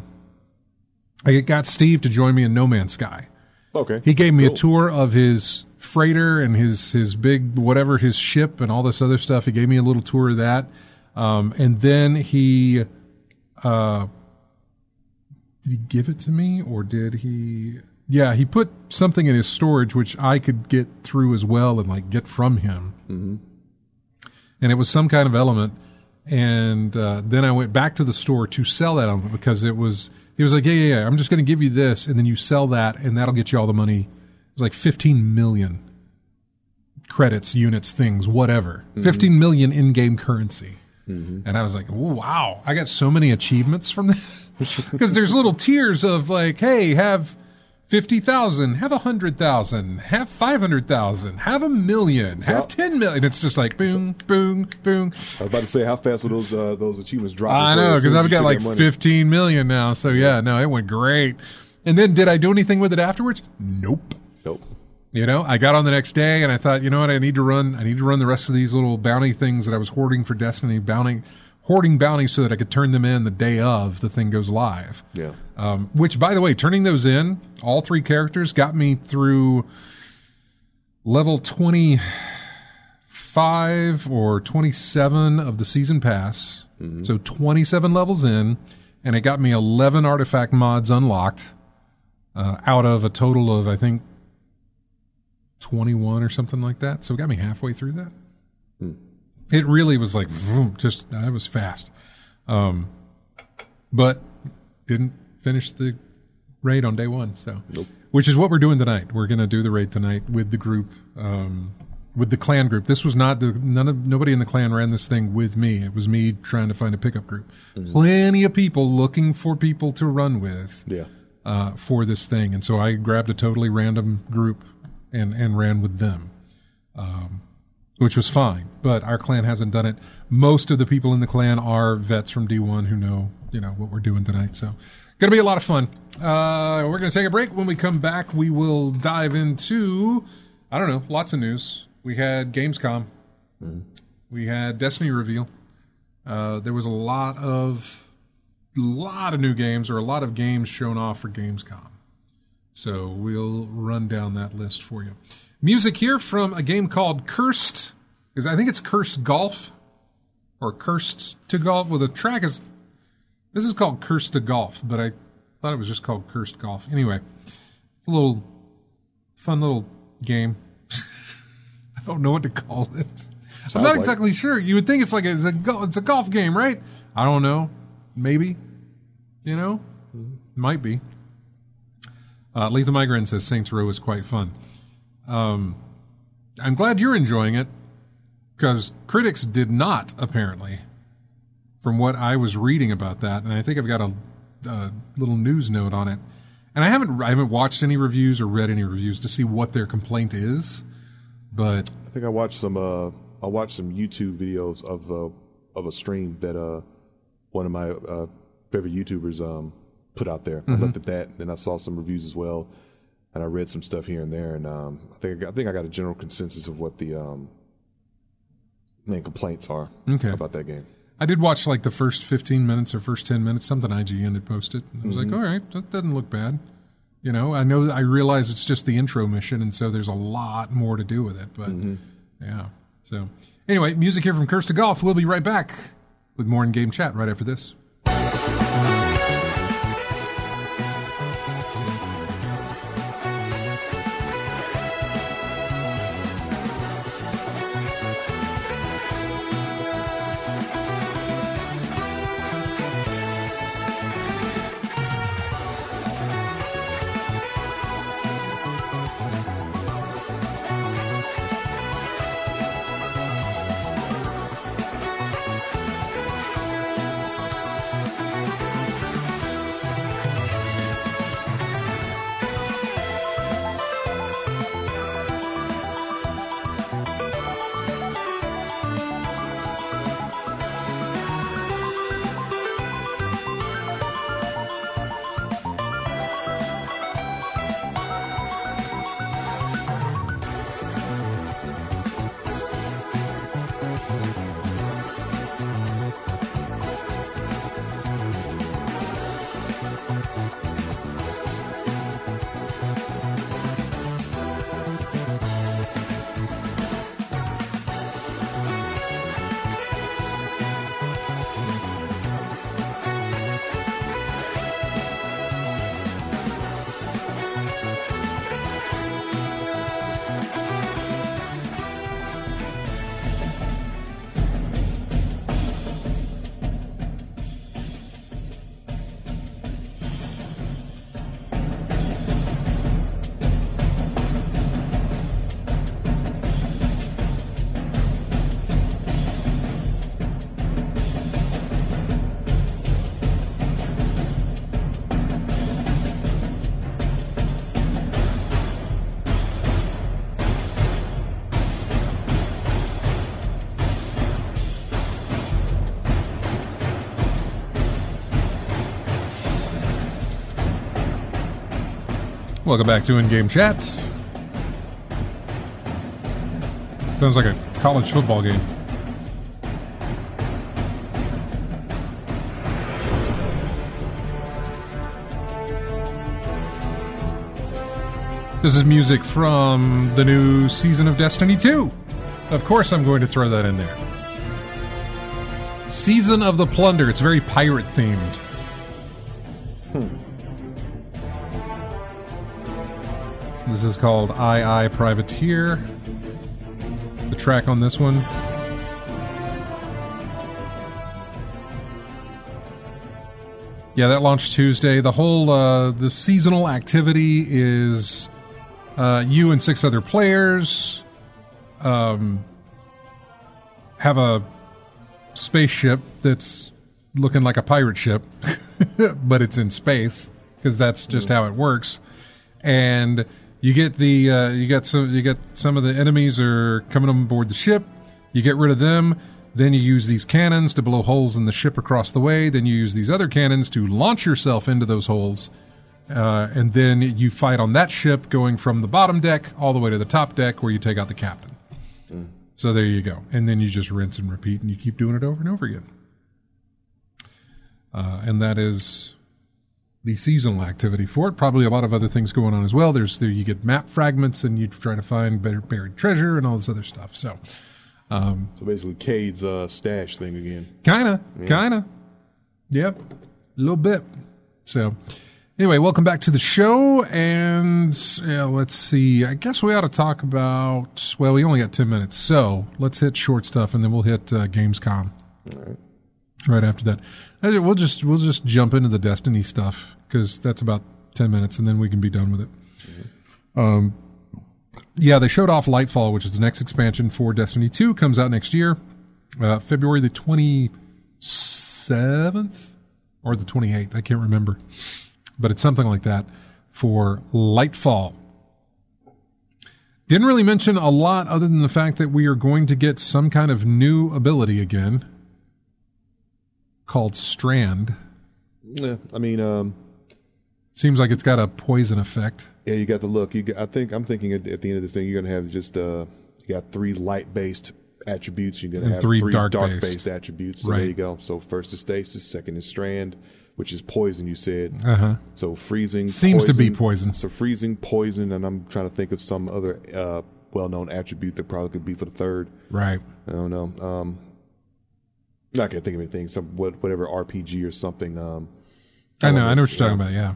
I got Steve to join me in No Man's Sky. Okay. He gave me Cool. a tour of his freighter and his his big whatever his ship and all this other stuff. He gave me a little tour of that, um, and then he. Uh, Did he give it to me or did he? Yeah, he put something in his storage which I could get through as well and like get from him. Mm-hmm. And it was some kind of element. And uh, then I went back to the store to sell that element because it was. He was like, yeah, yeah, yeah. I'm just going to give you this, and then you sell that, and that'll get you all the money. It was like fifteen million credits, units, things, whatever. Mm-hmm. fifteen million in-game currency. Mm-hmm. And I was like, ooh, wow, I got so many achievements from that. Because there's little tiers of like, hey, have fifty thousand, have one hundred thousand, have five hundred thousand, have a million, So- have ten million. It's just like, boom, boom, boom. I was about to say, how fast will those uh, those achievements drop? I before- know, as soon because as I've you got see like that money? fifteen million now. So yeah, no, it went great. And then did I do anything with it afterwards? Nope. Nope. You know, I got on the next day and I thought, you know what, I need to run, I need to run the rest of these little bounty things that I was hoarding for Destiny, bounty, hoarding bounties so that I could turn them in the day of the thing goes live. Yeah. Um, which, by the way, turning those in, all three characters got me through level twenty-five or twenty-seven of the season pass. Mm-hmm. So twenty-seven levels in, and it got me eleven artifact mods unlocked uh, out of a total of, I think, twenty-one or something like that. So it got me halfway through that. Hmm. It really was like, vroom, just, I was fast. Um, but didn't finish the raid on day one. So, Nope. Which is what we're doing tonight. We're going to do the raid tonight with the group, um, with the clan group. This was not the, none of, nobody in the clan ran this thing with me. It was me trying to find a pickup group. Mm-hmm. Plenty of people looking for people to run with, Yeah. uh, for this thing. And so I grabbed a totally random group and, and ran with them. Um, which was fine. But our clan hasn't done it. Most of the people in the clan are vets from D one who know, you know, what we're doing tonight. So, going to be a lot of fun. Uh, we're going to take a break. When we come back, we will dive into, I don't know, lots of news. We had Gamescom. Mm. We had Destiny reveal. Uh, there was a lot of, lot of new games, or a lot of games shown off for Gamescom. So we'll run down that list for you. Music here from a game called Cursed, because I think it's Cursed Golf, or Cursed to Golf. Well, the track is, this is called Cursed to Golf, but I thought it was just called Cursed Golf. Anyway, it's a little fun little game. I don't know what to call it. Sounds I'm not like exactly sure. You would think it's like a, it's, a, it's a golf game, right? I don't know. Maybe. You know? Mm-hmm. Might be. Uh, Letha Migraine says Saints Row is quite fun. Um, I'm glad you're enjoying it, because critics did not, apparently, from what I was reading about that. And I think I've got a, a little news note on it. And I haven't I haven't watched any reviews or read any reviews to see what their complaint is. But I think I watched some uh, I watched some YouTube videos of uh, of a stream that uh, one of my uh, favorite YouTubers um, put out there. Mm-hmm. I looked at that, and then I saw some reviews as well, and I read some stuff here and there, and um, I think I, got, I think I got a general consensus of what the um, main complaints are okay. about that game. I did watch like the first fifteen minutes or first ten minutes, something I G N had posted. I was mm-hmm. like, all right, that doesn't look bad. You know, I know, I realize it's just the intro mission, and so there's a lot more to do with it, but mm-hmm. yeah. So anyway, music here from Cursed to Golf. We'll be right back with more in-game chat right after this. Welcome back to In-Game Chat. Sounds like a college football game. This is music from the new season of Destiny two. Of course I'm going to throw that in there. Season of the Plunder. It's very pirate themed. Hmm. This is called I I Privateer. The track on this one. Yeah, that launched Tuesday. The whole, uh, the seasonal activity is uh, you and six other players um, have a spaceship that's looking like a pirate ship, but it's in space, because that's just how it works. And You get the uh, you got some you get some of the enemies are coming on board the ship. You get rid of them. Then you use these cannons to blow holes in the ship across the way. Then you use these other cannons to launch yourself into those holes. Uh, and then you fight on that ship going from the bottom deck all the way to the top deck where you take out the captain. Mm. So there you go. And then you just rinse and repeat and you keep doing it over and over again. Uh, and that is the seasonal activity for it. Probably a lot of other things going on as well. There's there you get map fragments and you try to find better buried treasure and all this other stuff. So... Um, so basically, Cade's uh, stash thing again. Kinda, yeah. kinda. Yep, a little bit. So, anyway, welcome back to the show, and yeah, let's see. I guess we ought to talk about. Well, we only got ten minutes, so let's hit short stuff, and then we'll hit uh, Gamescom. All right. Right after that, we'll just we'll just jump into the Destiny stuff because that's about ten minutes, and then we can be done with it. Mm-hmm. Um. Yeah, they showed off Lightfall, which is the next expansion for Destiny two. Comes out next year, uh, February the twenty-seventh or the twenty-eighth. I can't remember. But it's something like that for Lightfall. Didn't really mention a lot other than the fact that we are going to get some kind of new ability again called Strand. Yeah, I mean... Um, seems like it's got a poison effect. Yeah, you got the look. You got, I think I'm thinking at, at the end of this thing, you're going to have just uh, you got three light-based attributes. You're going to have three, three dark-based. dark-based attributes. So right. There you go. So first is stasis, second is strand, which is poison. You said. Uh huh. So freezing seems poison, to be poison. So freezing, poison, and I'm trying to think of some other uh, well-known attribute that probably could be for the third. Right. I don't know. Um, not gonna think of anything. Some whatever R P G or something. Um, I, I know. know. I know what you're talking about. Yeah.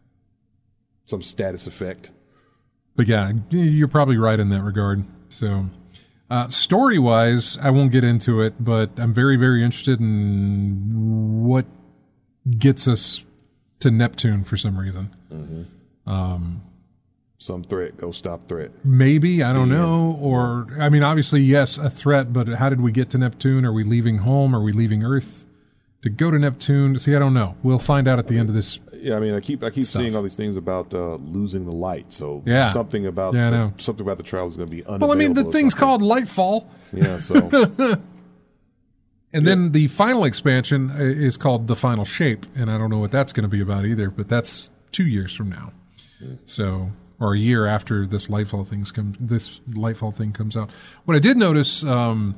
Some status effect. But yeah, you're probably right in that regard. So, uh, story-wise, I won't get into it, but I'm very, very interested in what gets us to Neptune for some reason. Mm-hmm. Um, some threat, go stop threat. Maybe, I don't yeah. know. Or, I mean, obviously, yes, a threat, but how did we get to Neptune? Are we leaving home? Are we leaving Earth to go to Neptune? See, I don't know. We'll find out at the end of this. Yeah, I mean, I keep I keep stuff. seeing all these things about uh, losing the light. So yeah. something about yeah, the, something about the trial is going to be unavailable. Well, I mean, the thing's called Lightfall. Yeah, so. and yeah. then the final expansion is called The Final Shape, and I don't know what that's going to be about either, but that's two years from now. Yeah. So, or a year after this Lightfall things come, this Lightfall thing comes out. What I did notice. Um,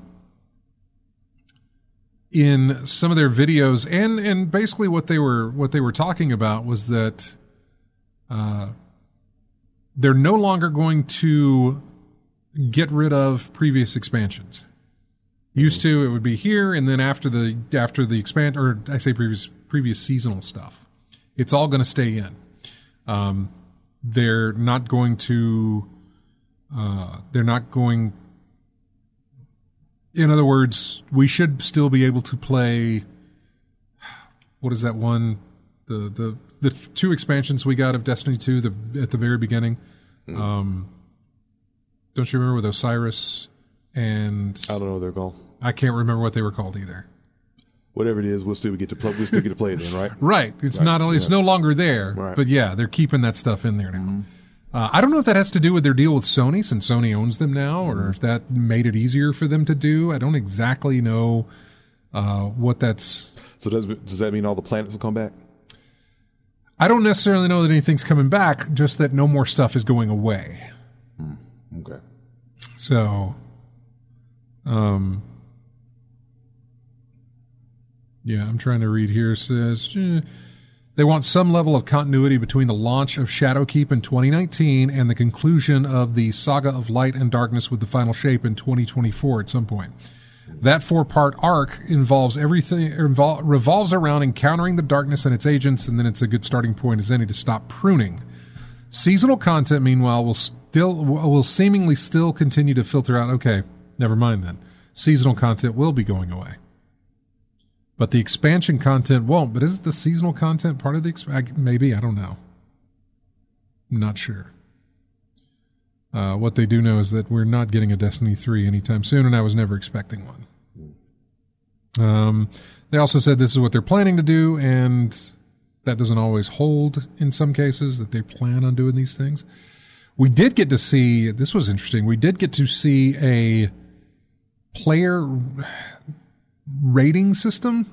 in some of their videos, and, and basically what they were what they were talking about was that uh, they're no longer going to get rid of previous expansions. Used to, it would be here, and then after the after the expand, or I say previous previous seasonal stuff, it's all going to stay in. Um, they're not going to. Uh, they're not going. In other words, we should still be able to play. What is that one? The the the two expansions we got of Destiny two the, at the very beginning. Mm. Um, don't you remember with Osiris and? I don't know what they're called. I can't remember what they were called either. Whatever it is, we'll still get to play. We still get to play it then, right? Right. It's right. not. It's yeah. no longer there. Right. But yeah, they're keeping that stuff in there now. Mm-hmm. Uh, I don't know if that has to do with their deal with Sony, since Sony owns them now, or if that made it easier for them to do. I don't exactly know uh, what that's. So does does that mean all the planets will come back? I don't necessarily know that anything's coming back, just that no more stuff is going away. Hmm. Okay. So, um, yeah, I'm trying to read here. It says. Eh, They want some level of continuity between the launch of Shadowkeep in twenty nineteen and the conclusion of the Saga of Light and Darkness with the Final Shape in twenty twenty-four at some point. That four-part arc involves everything revol- revolves around encountering the darkness and its agents, and then it's a good starting point as any to stop pruning. Seasonal content, meanwhile, will still will seemingly still continue to filter out. Okay, never mind then. Seasonal content will be going away. But the expansion content won't. But is the seasonal content part of the expansion? Maybe. I don't know. I'm not sure. Uh, what they do know is that we're not getting a Destiny three anytime soon, and I was never expecting one. Um, they also said this is what they're planning to do, and that doesn't always hold in some cases, that they plan on doing these things. We did get to see, this was interesting, we did get to see a player rating system.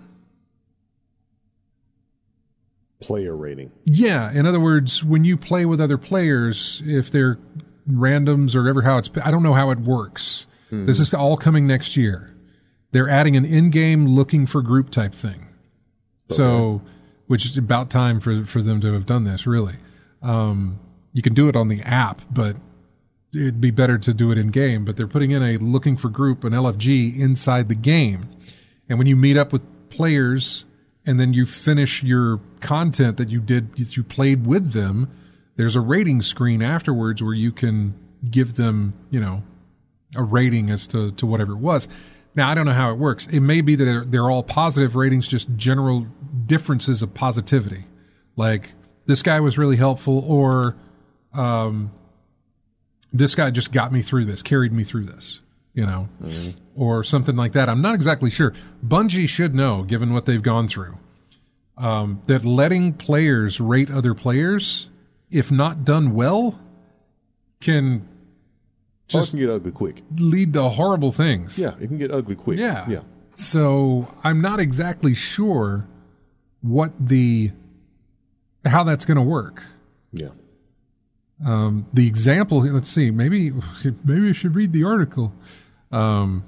Player rating. Yeah, in other words, when you play with other players, if they're randoms or ever how it's, I don't know how it works. Mm-hmm. This is all coming next year. They're adding an in-game looking for group type thing. Okay. So, which is about time for, for them to have done this, really. Um, you can do it on the app, but it'd be better to do it in game. But they're putting in a looking for group, an L F G, inside the game. And when you meet up with players and then you finish your content that you did, that you played with them, there's a rating screen afterwards where you can give them, you know, a rating as to, to whatever it was. Now, I don't know how it works. It may be that they're, they're all positive ratings, just general differences of positivity. Like, this guy was really helpful, or um, this guy just got me through this, carried me through this, you know, mm-hmm. or something like that. I'm not exactly sure. Bungie should know, given what they've gone through, um, that letting players rate other players, if not done well, can just can get ugly quick. Lead to horrible things. Yeah, it can get ugly quick. Yeah. Yeah. So I'm not exactly sure what the how that's going to work. Yeah. Um, the example, let's see, maybe maybe I should read the article. Um,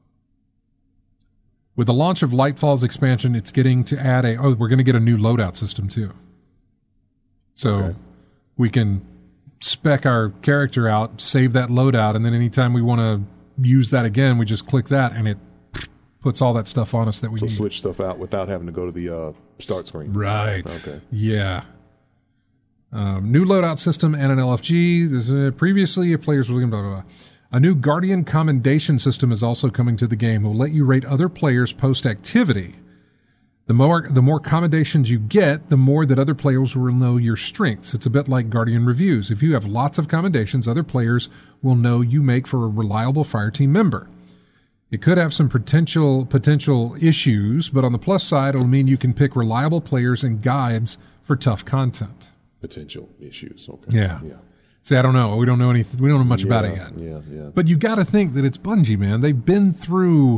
with the launch of Lightfall's expansion, it's getting to add a, oh, we're going to get a new loadout system too. So okay. we can spec our character out, save that loadout, and then anytime we want to use that again, we just click that and it puts all that stuff on us that we so need. Switch stuff out without having to go to the uh, start screen. Right. Okay. Yeah. Um, new loadout system and an L F G. This, uh, previously, players were looking blah, blah, blah. A new Guardian commendation system is also coming to the game. It will let you rate other players post-activity. The more the more commendations you get, the more that other players will know your strengths. It's a bit like Guardian reviews. If you have lots of commendations, other players will know you make for a reliable Fireteam member. It could have some potential potential issues, but on the plus side, it'll mean you can pick reliable players and guides for tough content. Potential issues. Okay. Yeah. Yeah. See, I don't know. We don't know anything. We don't know much yeah, about it yet. Yeah, yeah. But you got to think that it's Bungie, man. They've been through,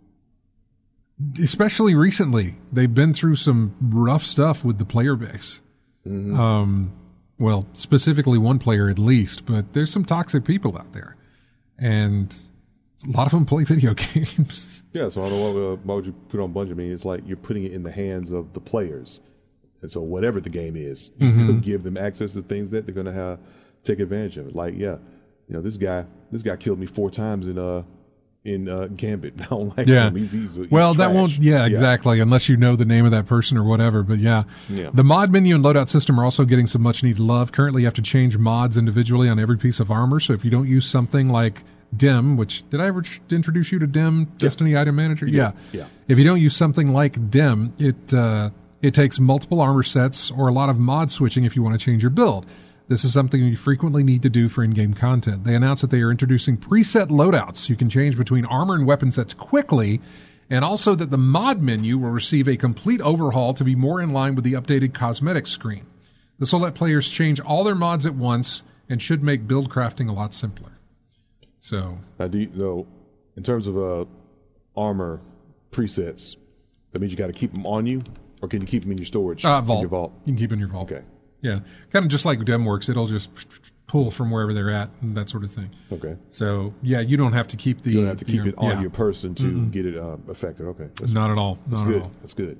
especially recently, they've been through some rough stuff with the player base. Mm-hmm. Um, well, specifically one player at least, but there's some toxic people out there, and a lot of them play video games. Yeah, so I don't know why, why would you put on Bungie? I mean, it's like you're putting it in the hands of the players. And so whatever the game is, you mm-hmm. give them access to things that they're going to have take advantage of it. Like, yeah, you know, this guy, this guy killed me four times in uh in uh, Gambit. I don't like yeah. him. He's, he's, he's well, trash. that won't. Yeah, yeah, exactly. Unless you know the name of that person or whatever. But yeah. yeah, the mod menu and loadout system are also getting some much needed love. Currently, you have to change mods individually on every piece of armor. So if you don't use something like D I M, which did I ever introduce you to D I M, yeah. Destiny Item Manager? Yeah. yeah, yeah. If you don't use something like D I M, it uh, it takes multiple armor sets or a lot of mod switching if you want to change your build. This is something you frequently need to do for in-game content. They announced that they are introducing preset loadouts. You can change between armor and weapon sets quickly, and also that the mod menu will receive a complete overhaul to be more in line with the updated cosmetics screen. This will let players change all their mods at once and should make build crafting a lot simpler. So, now, do you know, in terms of uh, armor presets, that means you got to keep them on you, or can you keep them in your storage? Uh, vault. In your vault. You can keep them in your vault. Okay. Yeah, kind of just like D I M works. It'll just pull from wherever they're at and that sort of thing. Okay. So, yeah, you don't have to keep the... You don't have to keep you know, it on yeah. your person to mm-hmm. get it uh, affected. Okay. That's, Not at all. Not that's at good. all. That's good.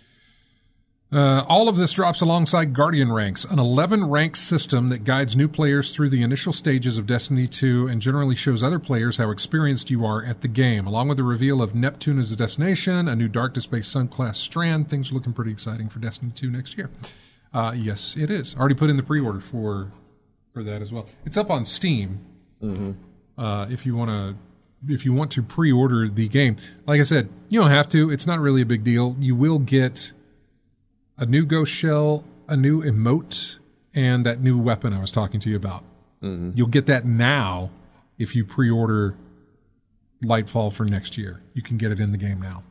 Uh, all of this drops alongside Guardian Ranks, an eleven-rank system that guides new players through the initial stages of Destiny two and generally shows other players how experienced you are at the game. Along with the reveal of Neptune as a destination, a new Darkness-based Sun-class strand, things are looking pretty exciting for Destiny two next year. Uh, yes, it is. Already put in the pre-order for for that as well. It's up on Steam. Mm-hmm. Uh, if you want to, if you want to pre-order the game, like I said, you don't have to. It's not really a big deal. You will get a new ghost shell, a new emote, and that new weapon I was talking to you about. Mm-hmm. You'll get that now if you pre-order Lightfall for next year. You can get it in the game now.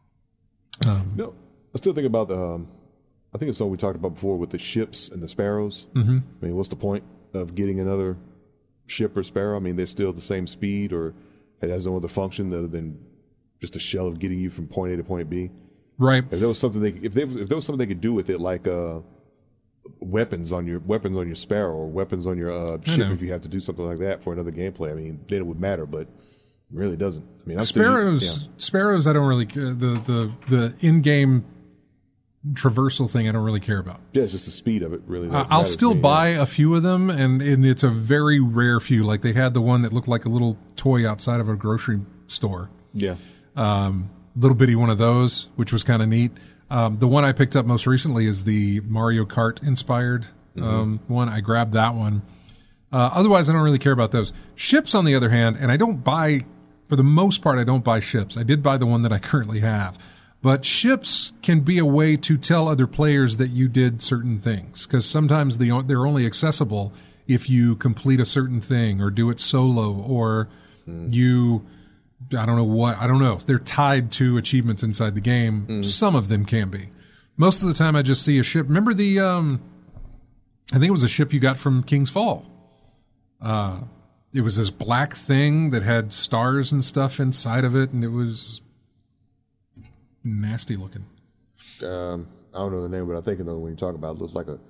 Um, no, I still think about the. Um, I think it's something we talked about before with the ships and the sparrows. Mm-hmm. I mean, what's the point of getting another ship or Sparrow, I mean, they're still the same speed, or it has no other function other than just a shell of getting you from point A to point B. Right. If there was something they if they if there was something they could do with it, like uh, weapons on your weapons on your Sparrow or weapons on your uh, ship, if you have to do something like that for another gameplay, I mean, then it would matter, but it really doesn't. I mean, I'm Sparrows, still, yeah. Sparrows, I don't really care. The the the in-game traversal thing, I don't really care about. Yeah, it's just the speed of it, really. Uh, I'll still me, buy yeah. a few of them, and, and it's a very rare few. Like they had the one that looked like a little toy outside of a grocery store. Yeah. Um, little bitty one of those, which was kind of neat. Um, the one I picked up most recently is the Mario Kart inspired um, mm-hmm. one. I grabbed that one. Uh, otherwise, I don't really care about those. Ships, on the other hand, and I don't buy, for the most part, I don't buy ships. I did buy the one that I currently have. But ships can be a way to tell other players that you did certain things, because sometimes they, they're only accessible if you complete a certain thing or do it solo, or mm. you... I don't know what, I don't know. They're tied to achievements inside the game. Mm. Some of them can be. Most of the time I just see a ship. Remember the, um, I think it was a ship you got from King's Fall. Uh, it was this black thing that had stars and stuff inside of it, and it was nasty looking. Um, I don't know the name, but I think when you talk about it, it looks like a,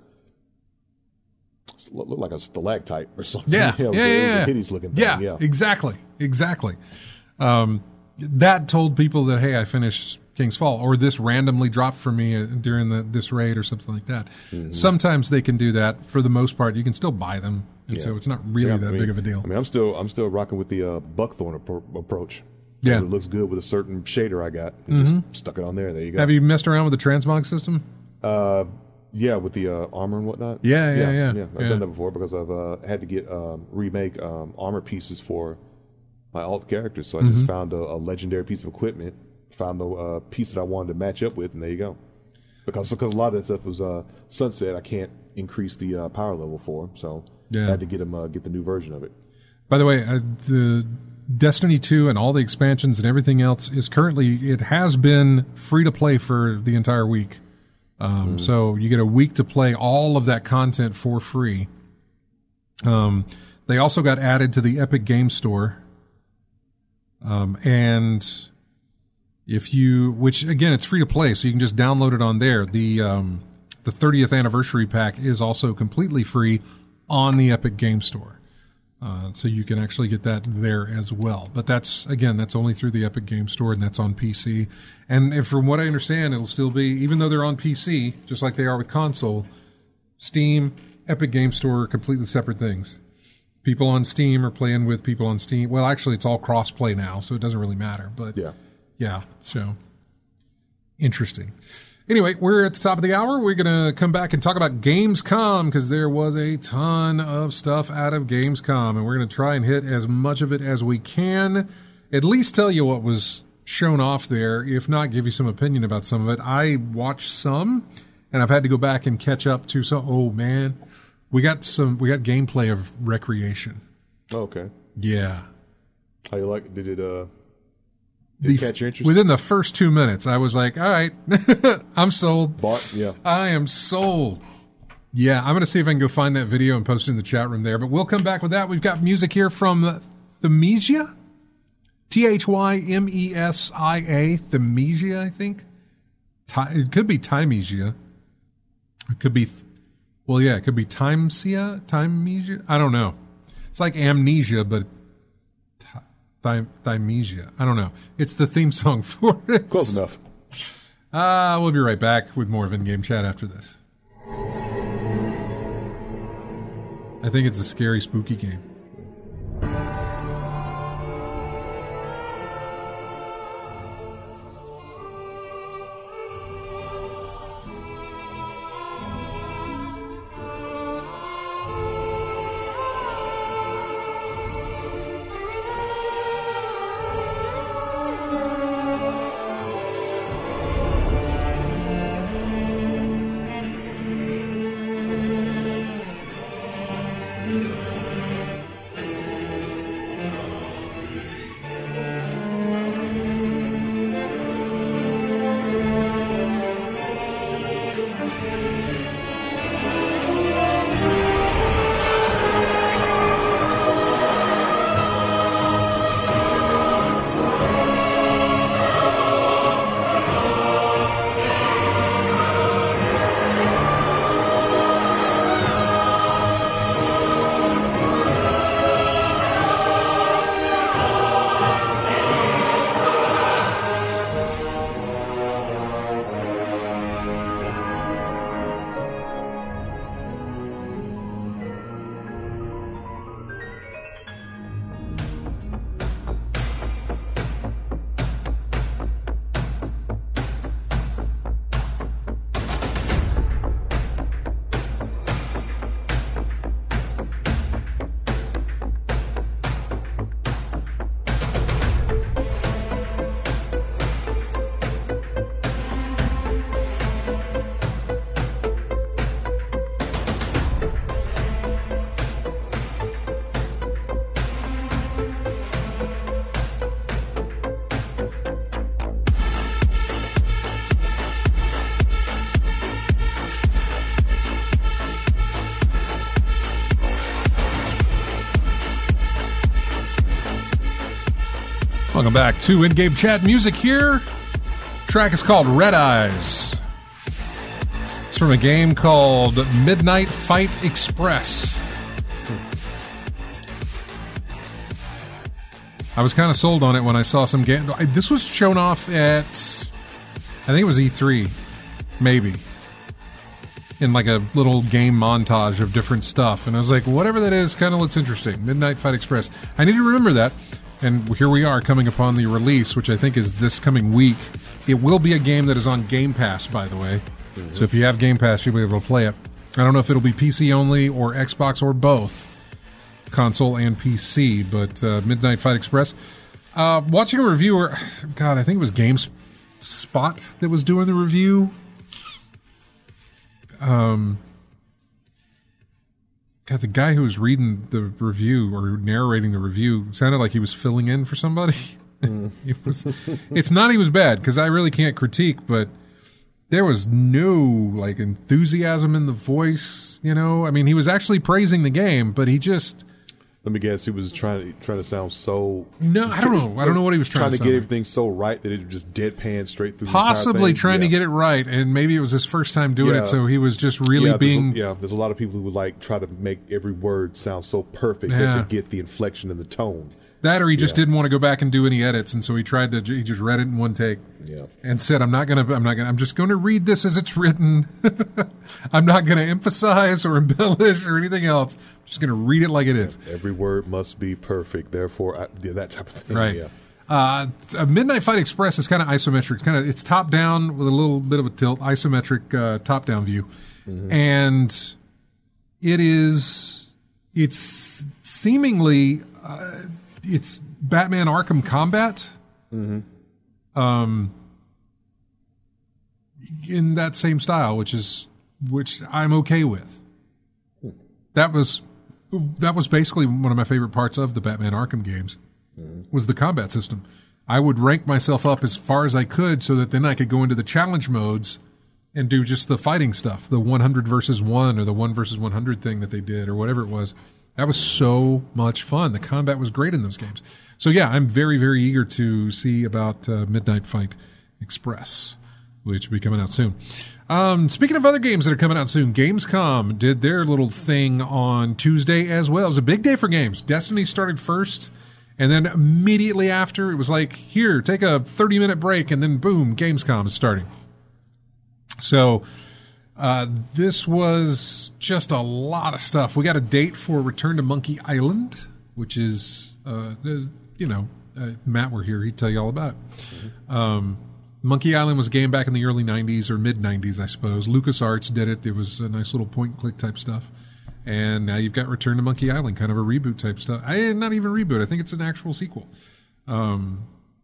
looked like a stalactite or something. Yeah, you know, yeah, it was, yeah. It was yeah. a hideous looking thing. Yeah, yeah, exactly, exactly. Um, that told people that, hey, I finished King's Fall, or this randomly dropped for me uh, during the, this raid or something like that. Mm-hmm. Sometimes they can do that. For the most part, you can still buy them, and yeah. so it's not really yeah, that I mean, big of a deal. I mean, I'm still I'm still rocking with the uh, buckthorn appro- approach. Yeah, it looks good with a certain shader I got. And mm-hmm. Just stuck it on there. There you go. Have you messed around with the transmog system? Uh, yeah, with the uh, armor and whatnot. Yeah, yeah, yeah. yeah. yeah. I've yeah. done that before because I've uh, had to get um, remake um, armor pieces for my alt characters. So I just mm-hmm. found a, a legendary piece of equipment, found the uh, piece that I wanted to match up with, and there you go. Because because a lot of that stuff was uh, sunset, I can't increase the uh, power level for, so yeah. I had to get them uh, get the new version of it. By the way, uh, the Destiny two and all the expansions and everything else is currently, it has been free to play for the entire week. Um, mm. So you get a week to play all of that content for free. Um, they also got added to the Epic Game Store. Um, and if you, which again, it's free to play, so you can just download it on there. The, um, the thirtieth anniversary pack is also completely free on the Epic Game Store. Uh, so you can actually get that there as well. But that's, again, that's only through the Epic Game Store, and that's on P C. And if, from what I understand, it'll still be, even though they're on P C, just like they are with console, Steam, Epic Game Store are completely separate things. People on Steam are playing with people on Steam. Well, actually, it's all cross-play now, so it doesn't really matter. But yeah, yeah, so interesting. Anyway, we're at the top of the hour. We're going to come back and talk about Gamescom, because there was a ton of stuff out of Gamescom, and we're going to try and hit as much of it as we can, at least tell you what was shown off there, if not give you some opinion about some of it. I watched some, and I've had to go back and catch up to some. Oh, man. We got some. We got gameplay of Recreation. Oh, okay. Yeah. How you like? Did it? Uh, did it catch your interest? Within the first two minutes, I was like, "All right, I'm sold." Bought, yeah. I am sold. Yeah, I'm going to see if I can go find that video and post it in the chat room there. But we'll come back with that. We've got music here from Thymesia, T H Y M E S I A, Thymesia, I think. Ty, it could be Thymesia. It could be. Well, yeah, it could be Timesia, Timesia. I don't know. It's like amnesia, but th- Thymesia. I don't know. It's the theme song for it. Close enough. Uh, we'll be right back with more of In-Game Chat after this. I think it's a scary, spooky game. Welcome back to In-Game Chat Music here. Track is called Red Eyes. It's from a game called Midnight Fight Express. I was kind of sold on it when I saw some game. This was shown off at, I think it was E three, maybe, in like a little game montage of different stuff. And I was like, whatever that is, kind of looks interesting. Midnight Fight Express. I need to remember that. And here we are coming upon the release, which I think is this coming week. It will be a game that is on Game Pass, by the way. Mm-hmm. So if you have Game Pass, you'll be able to play it. I don't know if it'll be P C only or Xbox or both, console and P C, but uh, Midnight Fight Express. Uh, watching a reviewer, God, I think it was GameSpot that was doing the review. Um... God, the guy who was reading the review or narrating the review sounded like he was filling in for somebody. Mm. it was, it's not he was bad, because I really can't critique, but there was no like enthusiasm in the voice, you know? I mean, he was actually praising the game, but he just... Let me guess, he was trying to, trying to sound so... No, I don't know. I don't know what he was trying, trying to to get sound everything so right that it just deadpan straight through Possibly the entire thing. trying yeah. to get it right, and maybe it was his first time doing Yeah. it, so he was just really yeah, being... There's a, yeah, there's a lot of people who would like try to make every word sound so perfect Yeah. that they get the inflection and the tone. That, or he just Yeah. didn't want to go back and do any edits, and so he tried to. He just read it in one take, Yeah. and said, "I'm not gonna. I'm not gonna. I'm just going to read this as it's written. I'm not going to emphasize or embellish or anything else. I'm just going to read it like it is." Every word must be perfect. Therefore, I, yeah, that type of thing. Right. Yeah. Uh, a Midnight Fight Express is kind of isometric. Kind of, it's top down with a little bit of a tilt, isometric uh, top down view, mm-hmm. and it is. It's seemingly. Uh, It's Batman Arkham Combat, mm-hmm. um, in that same style, which is which I'm okay with. Hmm. That was that was basically one of my favorite parts of the Batman Arkham games, mm-hmm. was the combat system. I would rank myself up as far as I could, so that then I could go into the challenge modes and do just the fighting stuff, the one hundred versus one or the one versus one hundred thing that they did or whatever it was. That was so much fun. The combat was great in those games. So yeah, I'm very, very eager to see about uh, Midnight Fight Express, which will be coming out soon. Um, speaking of other games that are coming out soon, Gamescom did their little thing on Tuesday as well. It was a big day for games. Destiny started first, and then immediately after, it was like, here, take a thirty-minute break, and then boom, Gamescom is starting. So... Uh, this was just a lot of stuff. We got a date for Return to Monkey Island, which is, uh, uh, you know, uh, Matt were here. He'd tell you all about it. Mm-hmm. Um, Monkey Island was a game back in the early nineties or mid nineties, I suppose. LucasArts did it. It was a nice little point-and-click type stuff. And now you've got Return to Monkey Island, kind of a reboot type stuff. I, not even reboot. I think it's an actual sequel. Um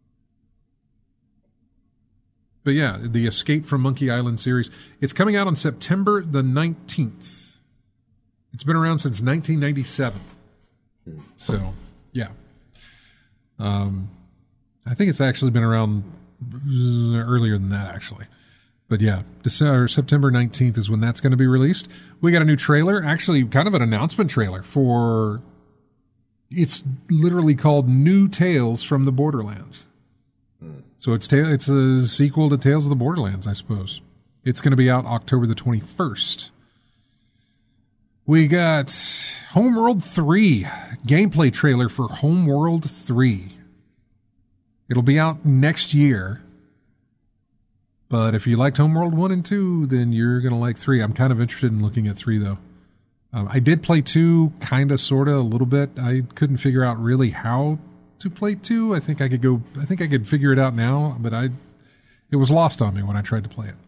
But yeah, the Escape from Monkey Island series. It's coming out on September the nineteenth. It's been around since nineteen ninety-seven. So, yeah. Um, I think it's actually been around earlier than that, actually. But yeah, December, September nineteenth is when that's going to be released. We got a new trailer, actually kind of an announcement trailer for... It's literally called New Tales from the Borderlands. So it's ta- it's a sequel to Tales of the Borderlands, I suppose. It's going to be out October the twenty-first. We got Homeworld three, gameplay trailer for Homeworld three. It'll be out next year. But if you liked Homeworld one and two, then you're going to like three. I'm kind of interested in looking at three, though. Um, I did play two, kind of, sort of, a little bit. I couldn't figure out really how to play two. I think I could go, I think I could figure it out now, but I, it was lost on me when I tried to play it.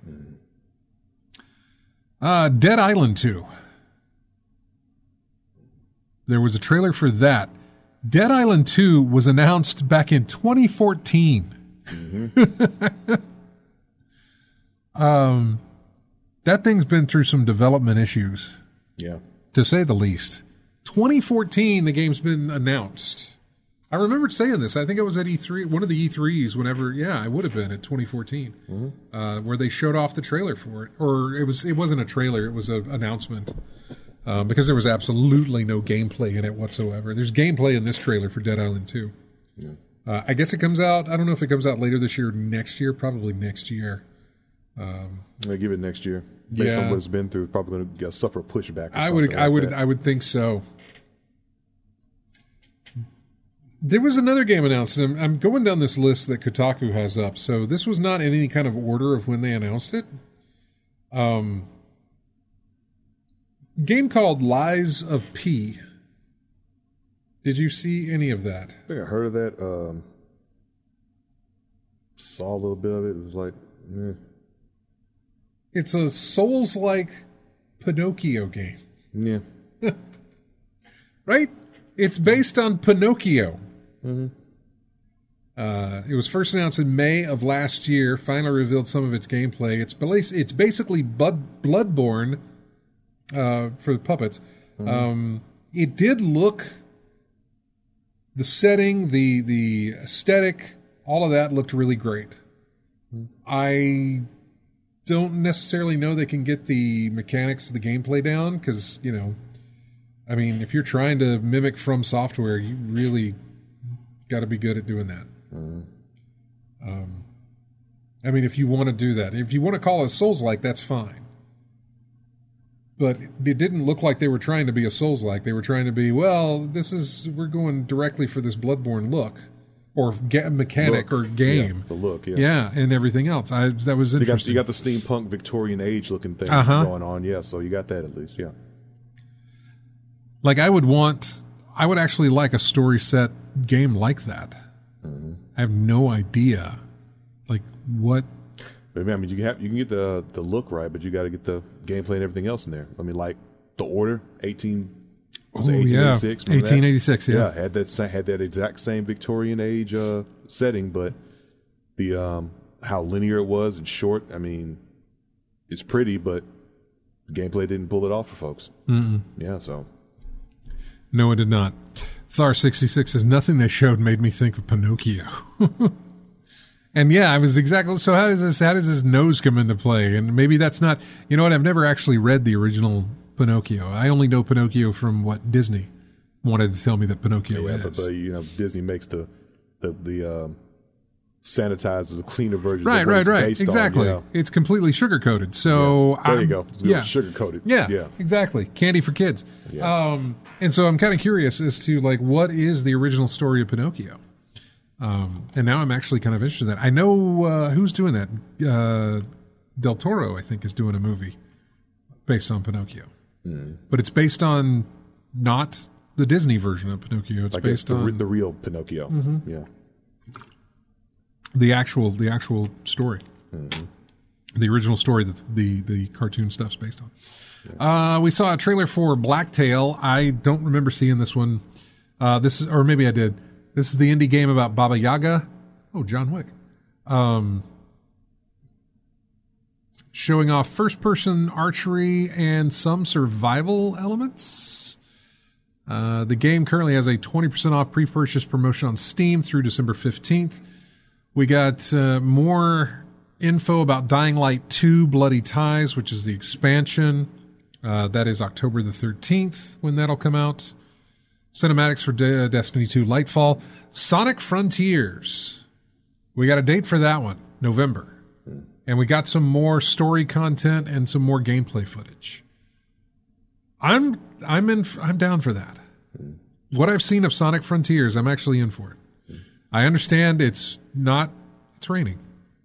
Uh, Dead Island two. There was a trailer for that. Dead Island two was announced back in twenty fourteen. Mm-hmm. um, that thing's been through some development issues. Yeah. To say the least. twenty fourteen, the game's been announced. I remember saying this. I think I was at E three, one of the E threes whenever, yeah, I would have been at twenty fourteen, mm-hmm. uh, where they showed off the trailer for it. Or it, was, it wasn't a trailer, it was an announcement. Um, because there was absolutely no gameplay in it whatsoever. There's gameplay in this trailer for Dead Island two. Yeah. Uh, I guess it comes out. I don't know if it comes out later this year or next year. Probably next year. Um, I give it next year. Based yeah. on what it's been through, it's probably going to suffer a pushback. Or I would. like I would. that. I would think so. There was another game announced, and I'm, I'm going down this list that Kotaku has up. So this was not in any kind of order of when they announced it. Um, game called Lies of P. Did you see any of that? I think I heard of that. Um, saw a little bit of it. It was like, eh. It's a Souls-like Pinocchio game. Yeah. Right? It's based on Pinocchio. Mm-hmm. Uh, it was first announced in May of last year, finally revealed some of its gameplay. It's, it's basically Blood, Bloodborne uh, for the puppets. Mm-hmm. Um, it did look... The setting, the the aesthetic, all of that looked really great. Mm-hmm. I don't necessarily know they can get the mechanics of the gameplay down because, you know, I mean, if you're trying to mimic From Software, you really got to be good at doing that. Mm-hmm. Um, I mean, if you want to do that. If you want to call it Souls-like, that's fine. But it didn't look like they were trying to be a Souls-like. They were trying to be, well, this is, we're going directly for this Bloodborne look. Or ga- mechanic look. or game. Yeah, the look, yeah. Yeah, and everything else. I, that was interesting. You got, you got the steampunk Victorian age looking thing uh-huh. going on, yeah, so you got that at least, yeah. Like, I would want, I would actually like a story set game like that. Mm-hmm. I have no idea, like, what... I mean, you can have, you can get the the look right, but you got to get the gameplay and everything else in there. I mean, like The Order, eighteen, was oh, it eighteen eighty-six? Yeah. eighteen eighty-six, yeah. Yeah, had that had that exact same Victorian age uh, setting, but the um, how linear it was and short. I mean, it's pretty, but the gameplay didn't pull it off for folks. Mm-mm. Yeah, so no, it did not. Thar sixty-six says nothing they showed made me think of Pinocchio. And yeah, I was exactly so. How does this? How does his nose come into play? And maybe that's not. You know what? I've never actually read the original Pinocchio. I only know Pinocchio from what Disney wanted to tell me that Pinocchio yeah, is. But the, you know, Disney makes the the the um, sanitized, the cleaner version. Right, of what right, it's right. based Exactly. On, you know? It's completely sugar coated. So yeah. there I'm, you go. It's yeah, sugar coated. Yeah, yeah, exactly. Candy for kids. Yeah. Um, and so I'm kind of curious as to like what is the original story of Pinocchio. Um, and now I'm actually kind of interested in that. I know uh, who's doing that. Uh, Del Toro, I think, is doing a movie based on Pinocchio. Mm. But it's based on not the Disney version of Pinocchio. It's like based it's the, on the real Pinocchio. Mm-hmm. Yeah, the actual the actual story, mm-hmm. the original story that the the cartoon stuff's based on. Yeah. Uh, we saw a trailer for Blacktail. I don't remember seeing this one. Uh, this is, or maybe I did. This is the indie game about Baba Yaga. Oh, John Wick. Um, showing off first-person archery and some survival elements. Uh, the game currently has a twenty percent off pre-purchase promotion on Steam through December fifteenth. We got uh, more info about Dying Light two Bloody Ties, which is the expansion. Uh, that is October the thirteenth when that'll come out. Cinematics for De- Destiny two Lightfall. Sonic Frontiers. We got a date for that one, November. And we got some more story content and some more gameplay footage. I'm I'm in I'm down for that. What I've seen of Sonic Frontiers, I'm actually in for it. I understand it's not it's raining.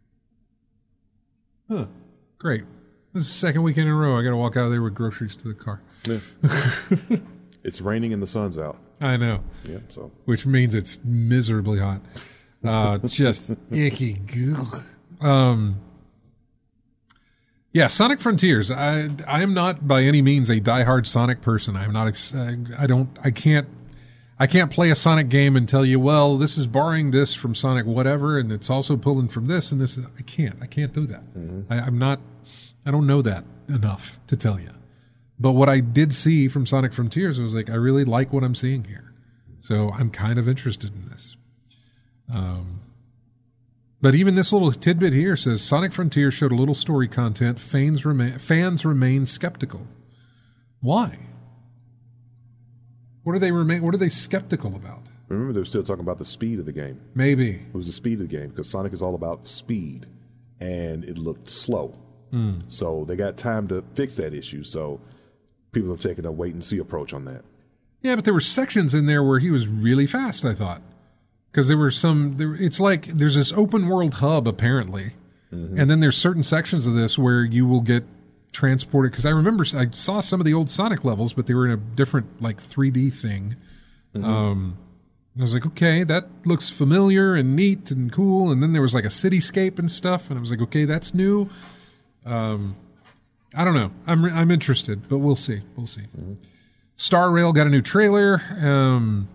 Huh. Great. This is the second weekend in a row I got to walk out of there with groceries to the car. Yeah. It's raining and the sun's out. I know. Yeah, so which means it's miserably hot. Uh, just icky. Um, yeah, Sonic Frontiers. I I am not by any means a diehard Sonic person. I'm not. Ex- I don't. I can't. I can't play a Sonic game and tell you, well, this is borrowing this from Sonic whatever, and it's also pulling from this and this. I can't. I can't do that. Mm-hmm. I, I'm not. I don't know that enough to tell you. But what I did see from Sonic Frontiers was like, I really like what I'm seeing here. So I'm kind of interested in this. Um, but even this little tidbit here says, Sonic Frontiers showed a little story content. Fans remain, fans remain skeptical. Why? What are they remain? What are they skeptical about? Remember, they were still talking about the speed of the game. Maybe. It was the speed of the game because Sonic is all about speed, and it looked slow. Mm. So they got time to fix that issue. So people have taken a wait-and-see approach on that. Yeah, but there were sections in there where he was really fast, I thought. Because there were some... There, it's like there's this open-world hub, apparently. Mm-hmm. And then there's certain sections of this where you will get transported. Because I remember I saw some of the old Sonic levels, but they were in a different like three D thing. Mm-hmm. Um, I was like, okay, that looks familiar and neat and cool. And then there was like a cityscape and stuff. And I was like, okay, that's new. Um, I don't know. I'm I'm interested, but we'll see. We'll see. Mm-hmm. Star Rail got a new trailer. Um,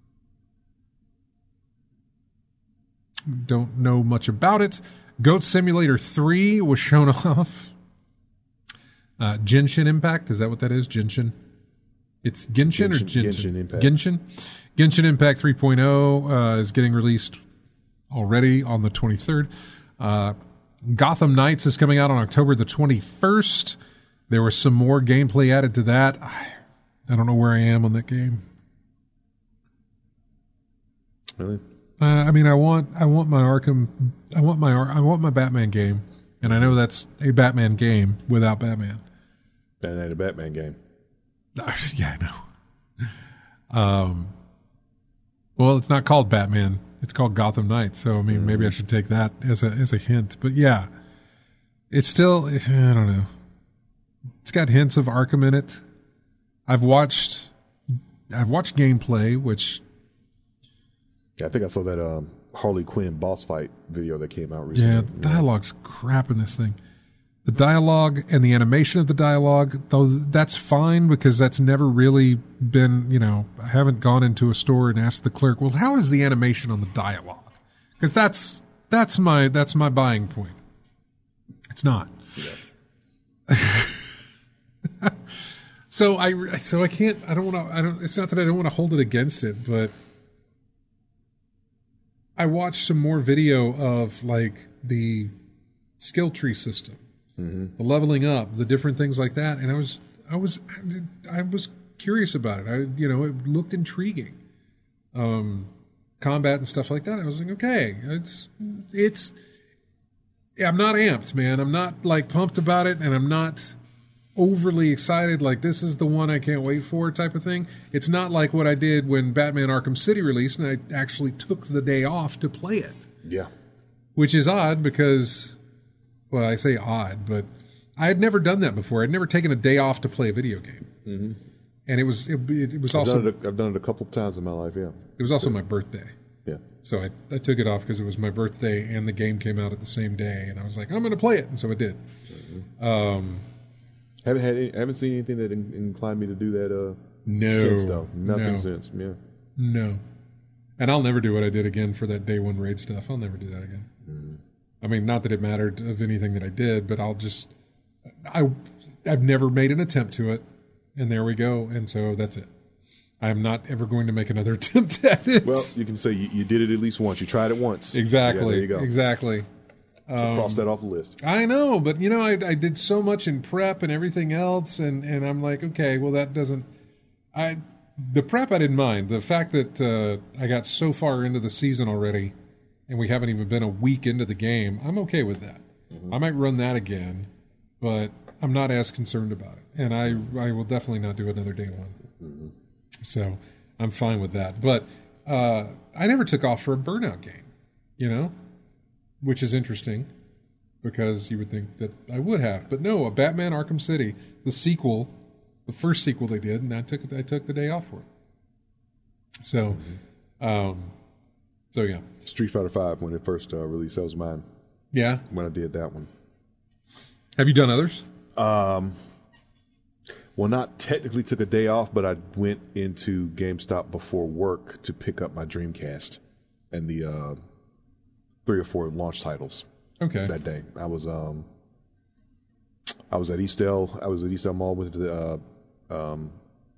don't know much about it. Goat Simulator three was shown off. Uh, Genshin Impact, is that what that is? Genshin? It's Genshin, Genshin or Genshin? Genshin Impact. Genshin. Genshin Impact three point oh uh, is getting released already on the twenty-third. Uh, Gotham Knights is coming out on October the twenty-first. There was some more gameplay added to that. I, I don't know where I am on that game. Really? Uh, I mean, I want, I want my Arkham, I want my, I want my Batman game, and I know that's a Batman game without Batman. That ain't a Batman game. Yeah, I know. Um, well, it's not called Batman. It's called Gotham Knights. So, I mean, mm-hmm. maybe I should take that as a as a hint. But yeah, it's still, I don't know. It's got hints of Arkham in it. I've watched, I've watched gameplay, which. Yeah, I think I saw that um, Harley Quinn boss fight video that came out recently. Yeah, dialogue's yeah. crap in this thing. The dialogue and the animation of the dialogue, though, that's fine because that's never really been, you know, I haven't gone into a store and asked the clerk, well, how is the animation on the dialogue? Because that's that's my that's my buying point. It's not. Yeah. so I so I can't I don't want to I don't it's not that I don't want to hold it against it, but I watched some more video of like the skill tree system, mm-hmm. the leveling up, the different things like that, and I was, I was, I was curious about it. I, you know, it looked intriguing, um, combat and stuff like that. I was like, okay, it's, it's. I'm not amped, man. I'm not like pumped about it, and I'm not overly excited. Like this is the one I can't wait for, type of thing. It's not like what I did when Batman Arkham City released, and I actually took the day off to play it. Yeah, which is odd because, well, I say odd, but I had never done that before. I'd never taken a day off to play a video game, mm-hmm. and it was it, it was I've also done it a, I've done it a couple of times in my life. Yeah, it was also my birthday. Yeah, so I, I took it off because it was my birthday and the game came out at the same day, and I was like, I'm going to play it, and so I did. Mm-hmm. Um, haven't had any, haven't seen anything that in, inclined me to do that. Uh, no, since though nothing no. since. Yeah, no, and I'll never do what I did again for that day one raid stuff. I'll never do that again. Mm-hmm. I mean, not that it mattered of anything that I did, but I'll just I I've never made an attempt to it, and there we go, and so that's it. I am not ever going to make another attempt at it. Well, you can say you, you did it at least once. You tried it once. Exactly. Yeah, there you go. Exactly. So um, cross that off the list. I know, but you know, I, I did so much in prep and everything else, and, and I'm like, okay, well, that doesn't. I the prep I didn't mind. The fact that uh, I got so far into the season already, and we haven't even been a week into the game, I'm okay with that. Mm-hmm. I might run that again, but I'm not as concerned about it, and I I will definitely not do another day one. Mm-hmm. So I'm fine with that. But uh, I never took off for a Burnout game, you know, which is interesting because you would think that I would have. But no, a Batman Arkham City, the sequel, the first sequel they did, and I took I took the day off for it. So, mm-hmm. um, so yeah. Street Fighter five when it first uh, released, that was mine. Yeah, when I did that one. Have you done others? Um. Well, not technically took a day off, but I went into GameStop before work to pick up my Dreamcast and the uh, three or four launch titles. Okay. That day, I was um, I was at Eastdale. I was at Eastdale Mall, went to the uh, um,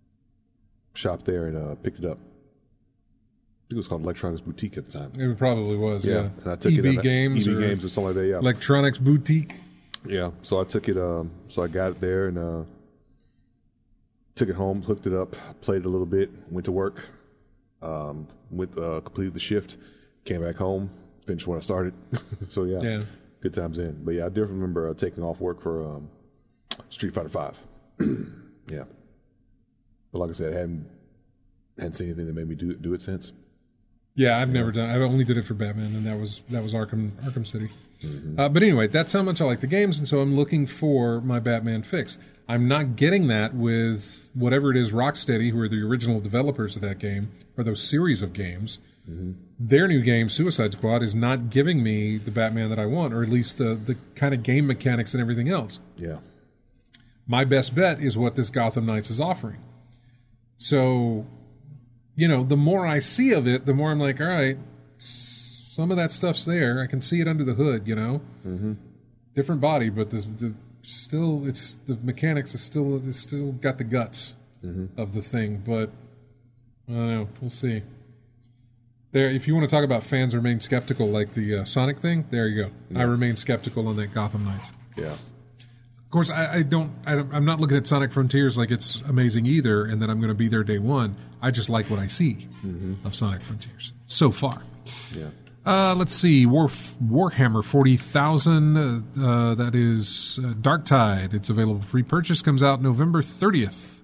shop there and uh, picked it up. I think it was called Electronics Boutique at the time. It probably was. Yeah. yeah. And I took E B it Games. E B Games or something like that. Yeah. Electronics Boutique. Yeah. So I took it. Um, so I got it there and. Uh, Took it home, hooked it up, played it a little bit, went to work. Uh, Um, went uh, completed the shift, came back home, finished what I started. So yeah, Yeah. good times in. But yeah, I definitely remember uh, taking off work for um, Street Fighter Five. Yeah, but like I said, I hadn't hadn't seen anything that made me do do it since. Yeah, I've never done. I only did it for Batman, and that was that was Arkham Arkham City. Mm-hmm. Uh, but anyway, that's how much I like the games, and so I'm looking for my Batman fix. I'm not getting that with whatever it is, Rocksteady, who are the original developers of that game, or those series of games. Mm-hmm. Their new game, Suicide Squad, is not giving me the Batman that I want, or at least the the kind of game mechanics and everything else. Yeah. My best bet is what this Gotham Knights is offering. So, you know, the more I see of it, the more I'm like, all right, some of that stuff's there. I can see it under the hood, you know. Mm-hmm. Different body, but the, the still, it's the mechanics is still it's still got the guts mm-hmm. of the thing. But I don't know. We'll see. There, if you want to talk about fans remain skeptical, like the uh, Sonic thing, there you go. Yeah. I remain skeptical on that Gotham Knights. Yeah. Of course, I, I, don't, I don't. I'm not looking at Sonic Frontiers like it's amazing either, and that I'm going to be there day one. I just like what I see mm-hmm. of Sonic Frontiers so far. Yeah. Uh, let's see. War, Warhammer forty thousand. Uh, uh, that is uh, Dark Tide. It's available for free purchase. Comes out November thirtieth.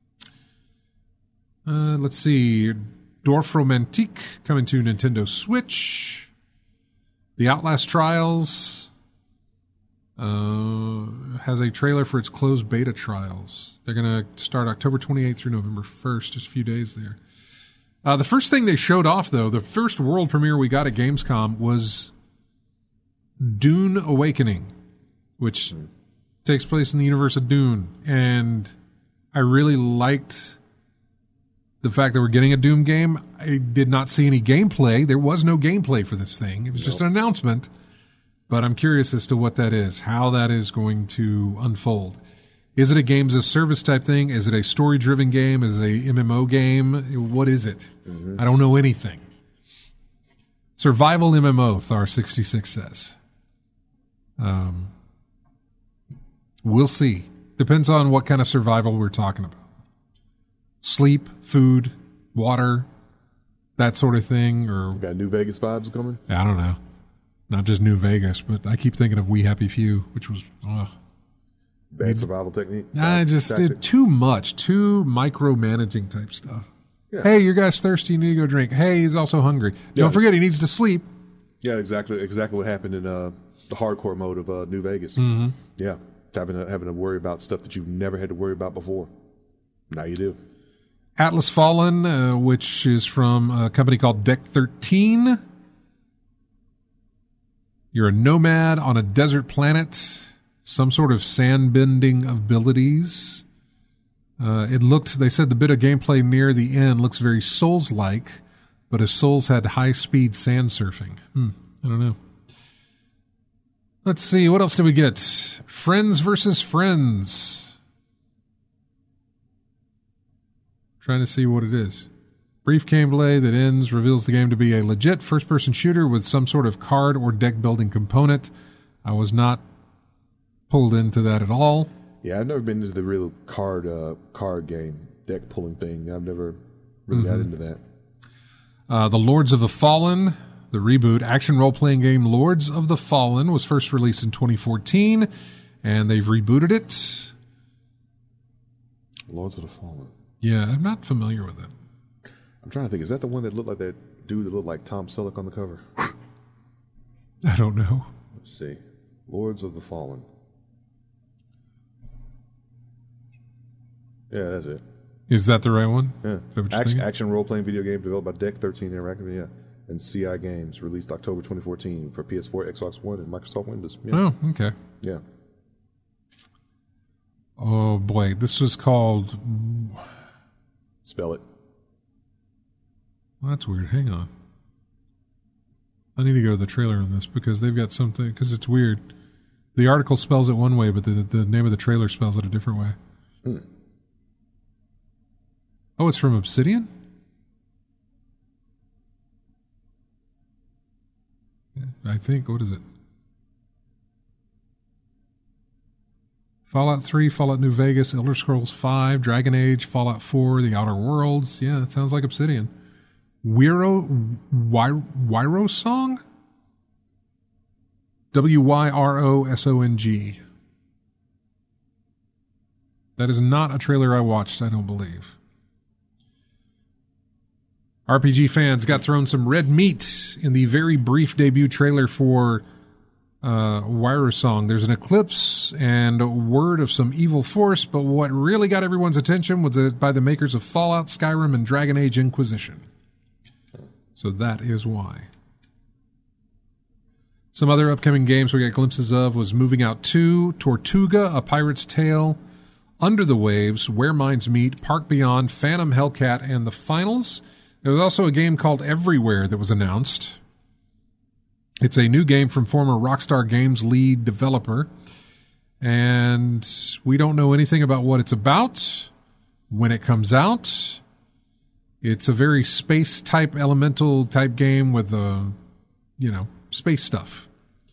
Uh, let's see. Dorfromantik coming to Nintendo Switch. The Outlast Trials. Uh, has a trailer for its closed beta trials. They're going to start October twenty-eighth through November first, just a few days there. Uh, the first thing they showed off, though, the first world premiere we got at Gamescom was Dune Awakening, which mm. takes place in the universe of Dune. And I really liked the fact that we're getting a Doom game. I did not see any gameplay. There was no gameplay for this thing. It was nope. just an announcement. But I'm curious as to what that is, how that is going to unfold. Is it a games as service type thing? Is it a story-driven game? Is it a M M O game? What is it? Mm-hmm. I don't know anything. Survival M M O, Thar sixty-six says. Um, we'll see. Depends on what kind of survival we're talking about. Sleep, food, water, that sort of thing. Or got New Vegas vibes coming? I don't know. Not just New Vegas, but I keep thinking of We Happy Few, which was uh, bad survival technique. I just did too much, too micromanaging type stuff. Yeah. Hey, your guy's thirsty, you need to go drink. Hey, he's also hungry. Yeah. Don't forget, he needs to sleep. Yeah, exactly, exactly what happened in uh, the hardcore mode of uh, New Vegas. Mm-hmm. Yeah, having to, having to worry about stuff that you've never had to worry about before. Now you do. Atlas Fallen, uh, which is from a company called Deck thirteen. You're a nomad on a desert planet, some sort of sand-bending abilities. Uh, it looked, they said the bit of gameplay near the end looks very Souls-like, but if Souls had high-speed sand surfing. Hmm, I don't know. Let's see, what else did we get? Friends versus Friends. Trying to see what it is. Brief gameplay that ends reveals the game to be a legit first-person shooter with some sort of card or deck-building component. I was not pulled into that at all. Yeah, I've never been into the real card uh, card game, deck-pulling thing. I've never really mm-hmm. got into that. Uh, the Lords of the Fallen, the reboot, action role-playing game Lords of the Fallen, was first released in twenty fourteen, and they've rebooted it. Lords of the Fallen. Yeah, I'm not familiar with it. I'm trying to think. Is that the one that looked like that dude that looked like Tom Selleck on the cover? I don't know. Let's see. Lords of the Fallen. Yeah, that's it. Is that the right one? Yeah. Is that what you're action, thinking? action role-playing video game developed by Deck thirteen Interactive, yeah, and C I Games, released October twenty fourteen for P S four, Xbox One, and Microsoft Windows. Yeah. Oh, okay. Yeah. Oh, boy. This was called... Spell it. Well, that's weird. Hang on. I need to go to the trailer on this because they've got something, because it's weird. The article spells it one way, but the, the name of the trailer spells it a different way. Hmm. Oh, it's from Obsidian? I think. What is it? Fallout three, Fallout New Vegas, Elder Scrolls five, Dragon Age, Fallout four, The Outer Worlds. Yeah, that sounds like Obsidian. Wyro, Wy- Wyro Song? W Y R O S O N G. That is not a trailer I watched, I don't believe. R P G fans got thrown some red meat in the very brief debut trailer for uh, Wyro Song. There's an eclipse and a word of some evil force, but what really got everyone's attention was uh, by the makers of Fallout, Skyrim, and Dragon Age Inquisition. So that is why. Some other upcoming games we got glimpses of was Moving Out two, Tortuga, A Pirate's Tale, Under the Waves, Where Minds Meet, Park Beyond, Phantom Hellcat, and the finals. There was also a game called Everywhere that was announced. It's a new game from former Rockstar Games lead developer, and we don't know anything about what it's about, when it comes out. It's a very space-type, elemental-type game with, uh, you know, space stuff.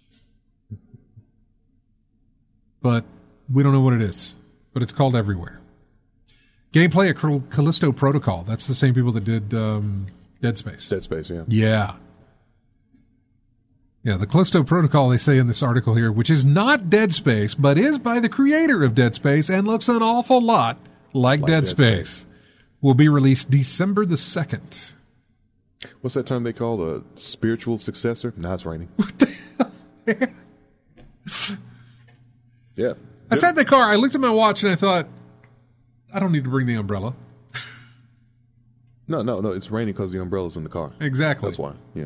But we don't know what it is. But it's called Everywhere. Gameplay of Callisto Protocol. That's the same people that did um, Dead Space. Dead Space, yeah. Yeah. Yeah, the Callisto Protocol, they say in this article here, which is not Dead Space, but is by the creator of Dead Space and looks an awful lot like, like Dead, Dead Space, Space, will be released December the second. What's that term they call a spiritual successor? Nah, it's raining. What the hell? Yeah. I sat in the car, I looked at my watch, and I thought, I don't need to bring the umbrella. No, no, no. It's raining because the umbrella's in the car. Exactly. That's why. Yeah.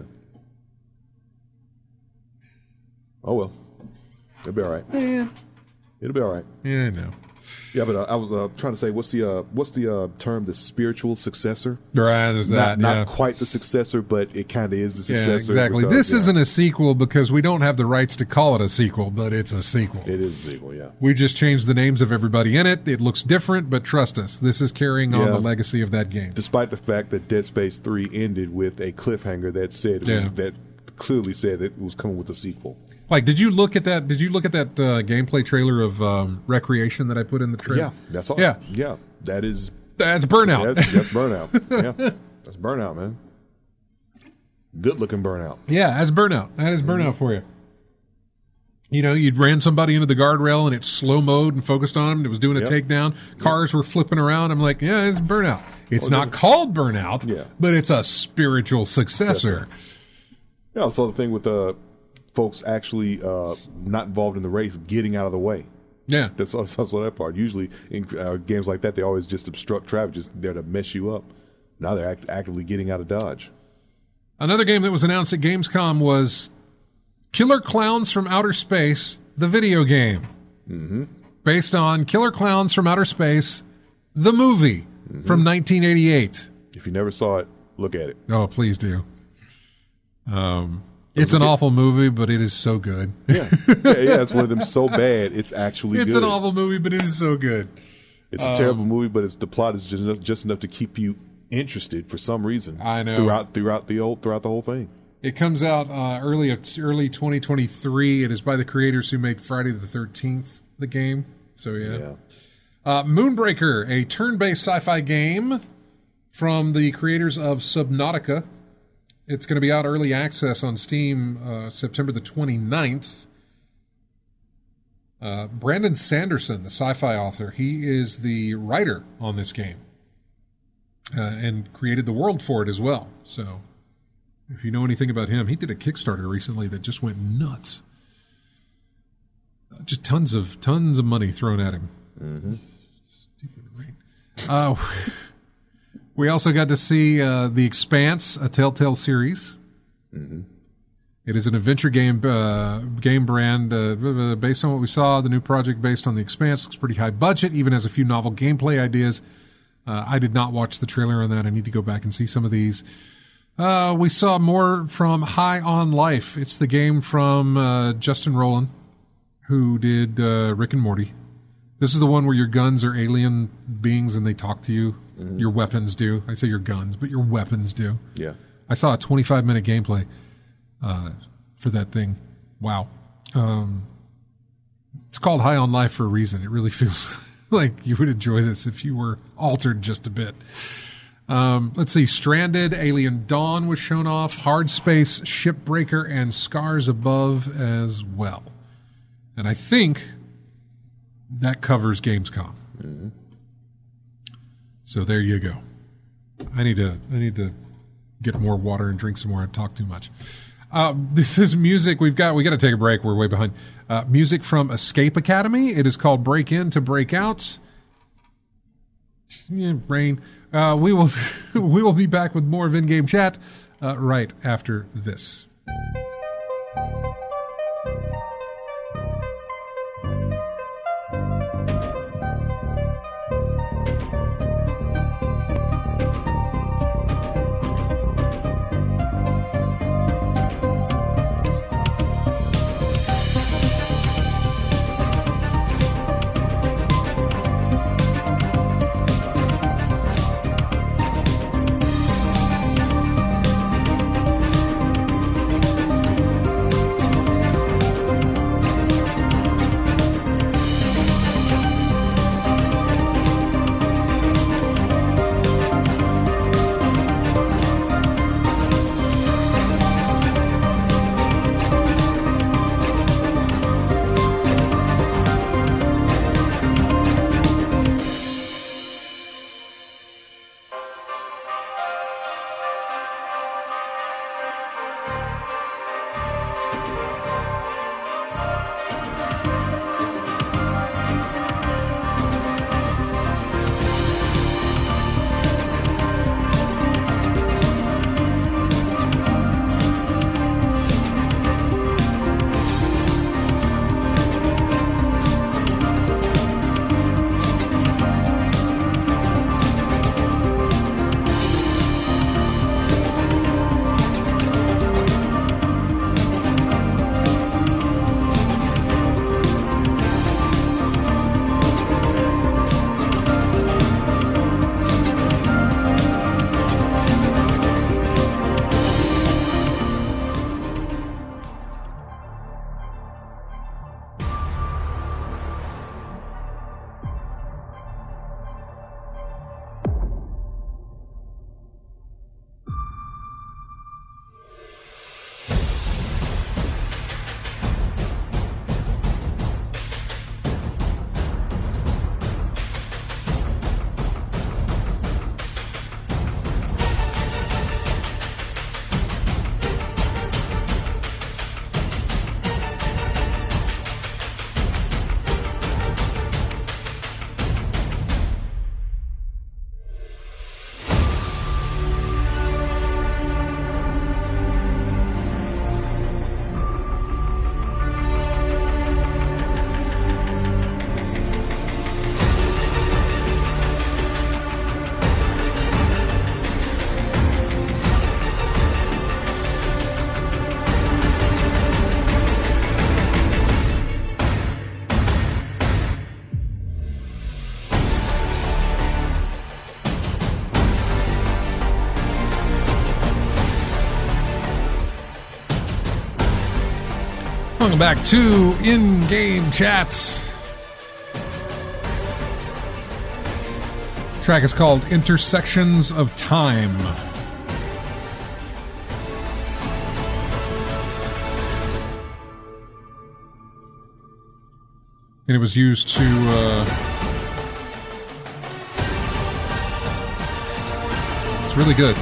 Oh, well. It'll be all right. Yeah. It'll be all right. Yeah, I know. Yeah, but uh, I was uh, trying to say, what's the uh, what's the uh, term? The spiritual successor? Right, there's that. Not, yeah. not quite the successor, but it kind of is the successor. Yeah, exactly. Because, this yeah. isn't a sequel because we don't have the rights to call it a sequel, but it's a sequel. It is a sequel, yeah. We just changed the names of everybody in it. It looks different, but trust us, this is carrying on Yeah. the legacy of that game. Despite the fact that Dead Space three ended with a cliffhanger that said it Yeah. was, that clearly said it was coming with a sequel. Like, did you look at that? Did you look at that uh, gameplay trailer of um, Recreation that I put in the trailer? Yeah, that's all. Yeah, yeah, that is that's Burnout. That's, that's Burnout. Yeah, that's Burnout, man. Good looking Burnout. Yeah, that's Burnout. That is Burnout mm-hmm. for you. You know, you'd ran somebody into the guardrail and it slow mode and focused on them. It was doing a yep. takedown. Cars yep. were flipping around. I'm like, yeah, it's Burnout. It's well, not called Burnout, yeah. but it's a spiritual successor. Yes, yeah, so the thing with the uh, folks actually uh, not involved in the race getting out of the way. Yeah. That's also that part. Usually in uh, games like that, they always just obstruct traffic, just there to mess you up. Now they're act- actively getting out of Dodge. Another game that was announced at Gamescom was Killer Clowns from Outer Space, the video game. Mm-hmm. Based on Killer Clowns from Outer Space, the movie mm-hmm. from nineteen eighty-eight. If you never saw it, look at it. Oh, please do. Um, it's an awful movie, but it is so good. Yeah, yeah, yeah. It's one of them so bad, it's actually it's good. It's an awful movie, but it is so good. It's a um, terrible movie, but it's the plot is just enough, just enough to keep you interested for some reason. I know throughout throughout the old throughout the whole thing. It comes out uh, early early twenty twenty-three. It is by the creators who made Friday the thirteenth, the game. So yeah. yeah. Uh, Moonbreaker, a turn-based sci-fi game from the creators of Subnautica. It's going to be out early access on Steam uh, September the twenty-ninth. Uh, Brandon Sanderson, the sci-fi author, he is the writer on this game uh, and created the world for it as well. So if you know anything about him, he did a Kickstarter recently that just went nuts. Uh, just tons of tons of money thrown at him. Mm-hmm. Stupid rain. Uh, we also got to see uh, The Expanse, a Telltale series. Mm-hmm. It is an adventure game uh, game brand uh, based on what we saw. The new project based on The Expanse looks pretty high budget, even has a few novel gameplay ideas. Uh, I did not watch the trailer on that. I need to go back and see some of these. Uh, we saw more from High on Life. It's the game from uh, Justin Roiland, who did uh, Rick and Morty. This is the one where your guns are alien beings and they talk to you. Mm-hmm. Your weapons do. I say your guns, but your weapons do. Yeah. I saw a twenty-five minute gameplay uh, for that thing. Wow. Um, it's called High on Life for a reason. It really feels like you would enjoy this if you were altered just a bit. Um, let's see. Stranded, Alien Dawn was shown off. Hard Space, Shipbreaker, and Scars Above as well. And I think that covers Gamescom. Mm-hmm. So there you go. I need to I need to get more water and drink some more. I talk too much. Uh, this is music. We've got we got to take a break. We're way behind. Uh, music from Escape Academy. It is called Break In to Break Out. Yeah, brain. Uh, we will we will be back with more of In-Game Chat uh, right after this. Welcome back to In-Game Chats. Track is called Intersections of Time. And it was used to uh, it's really good.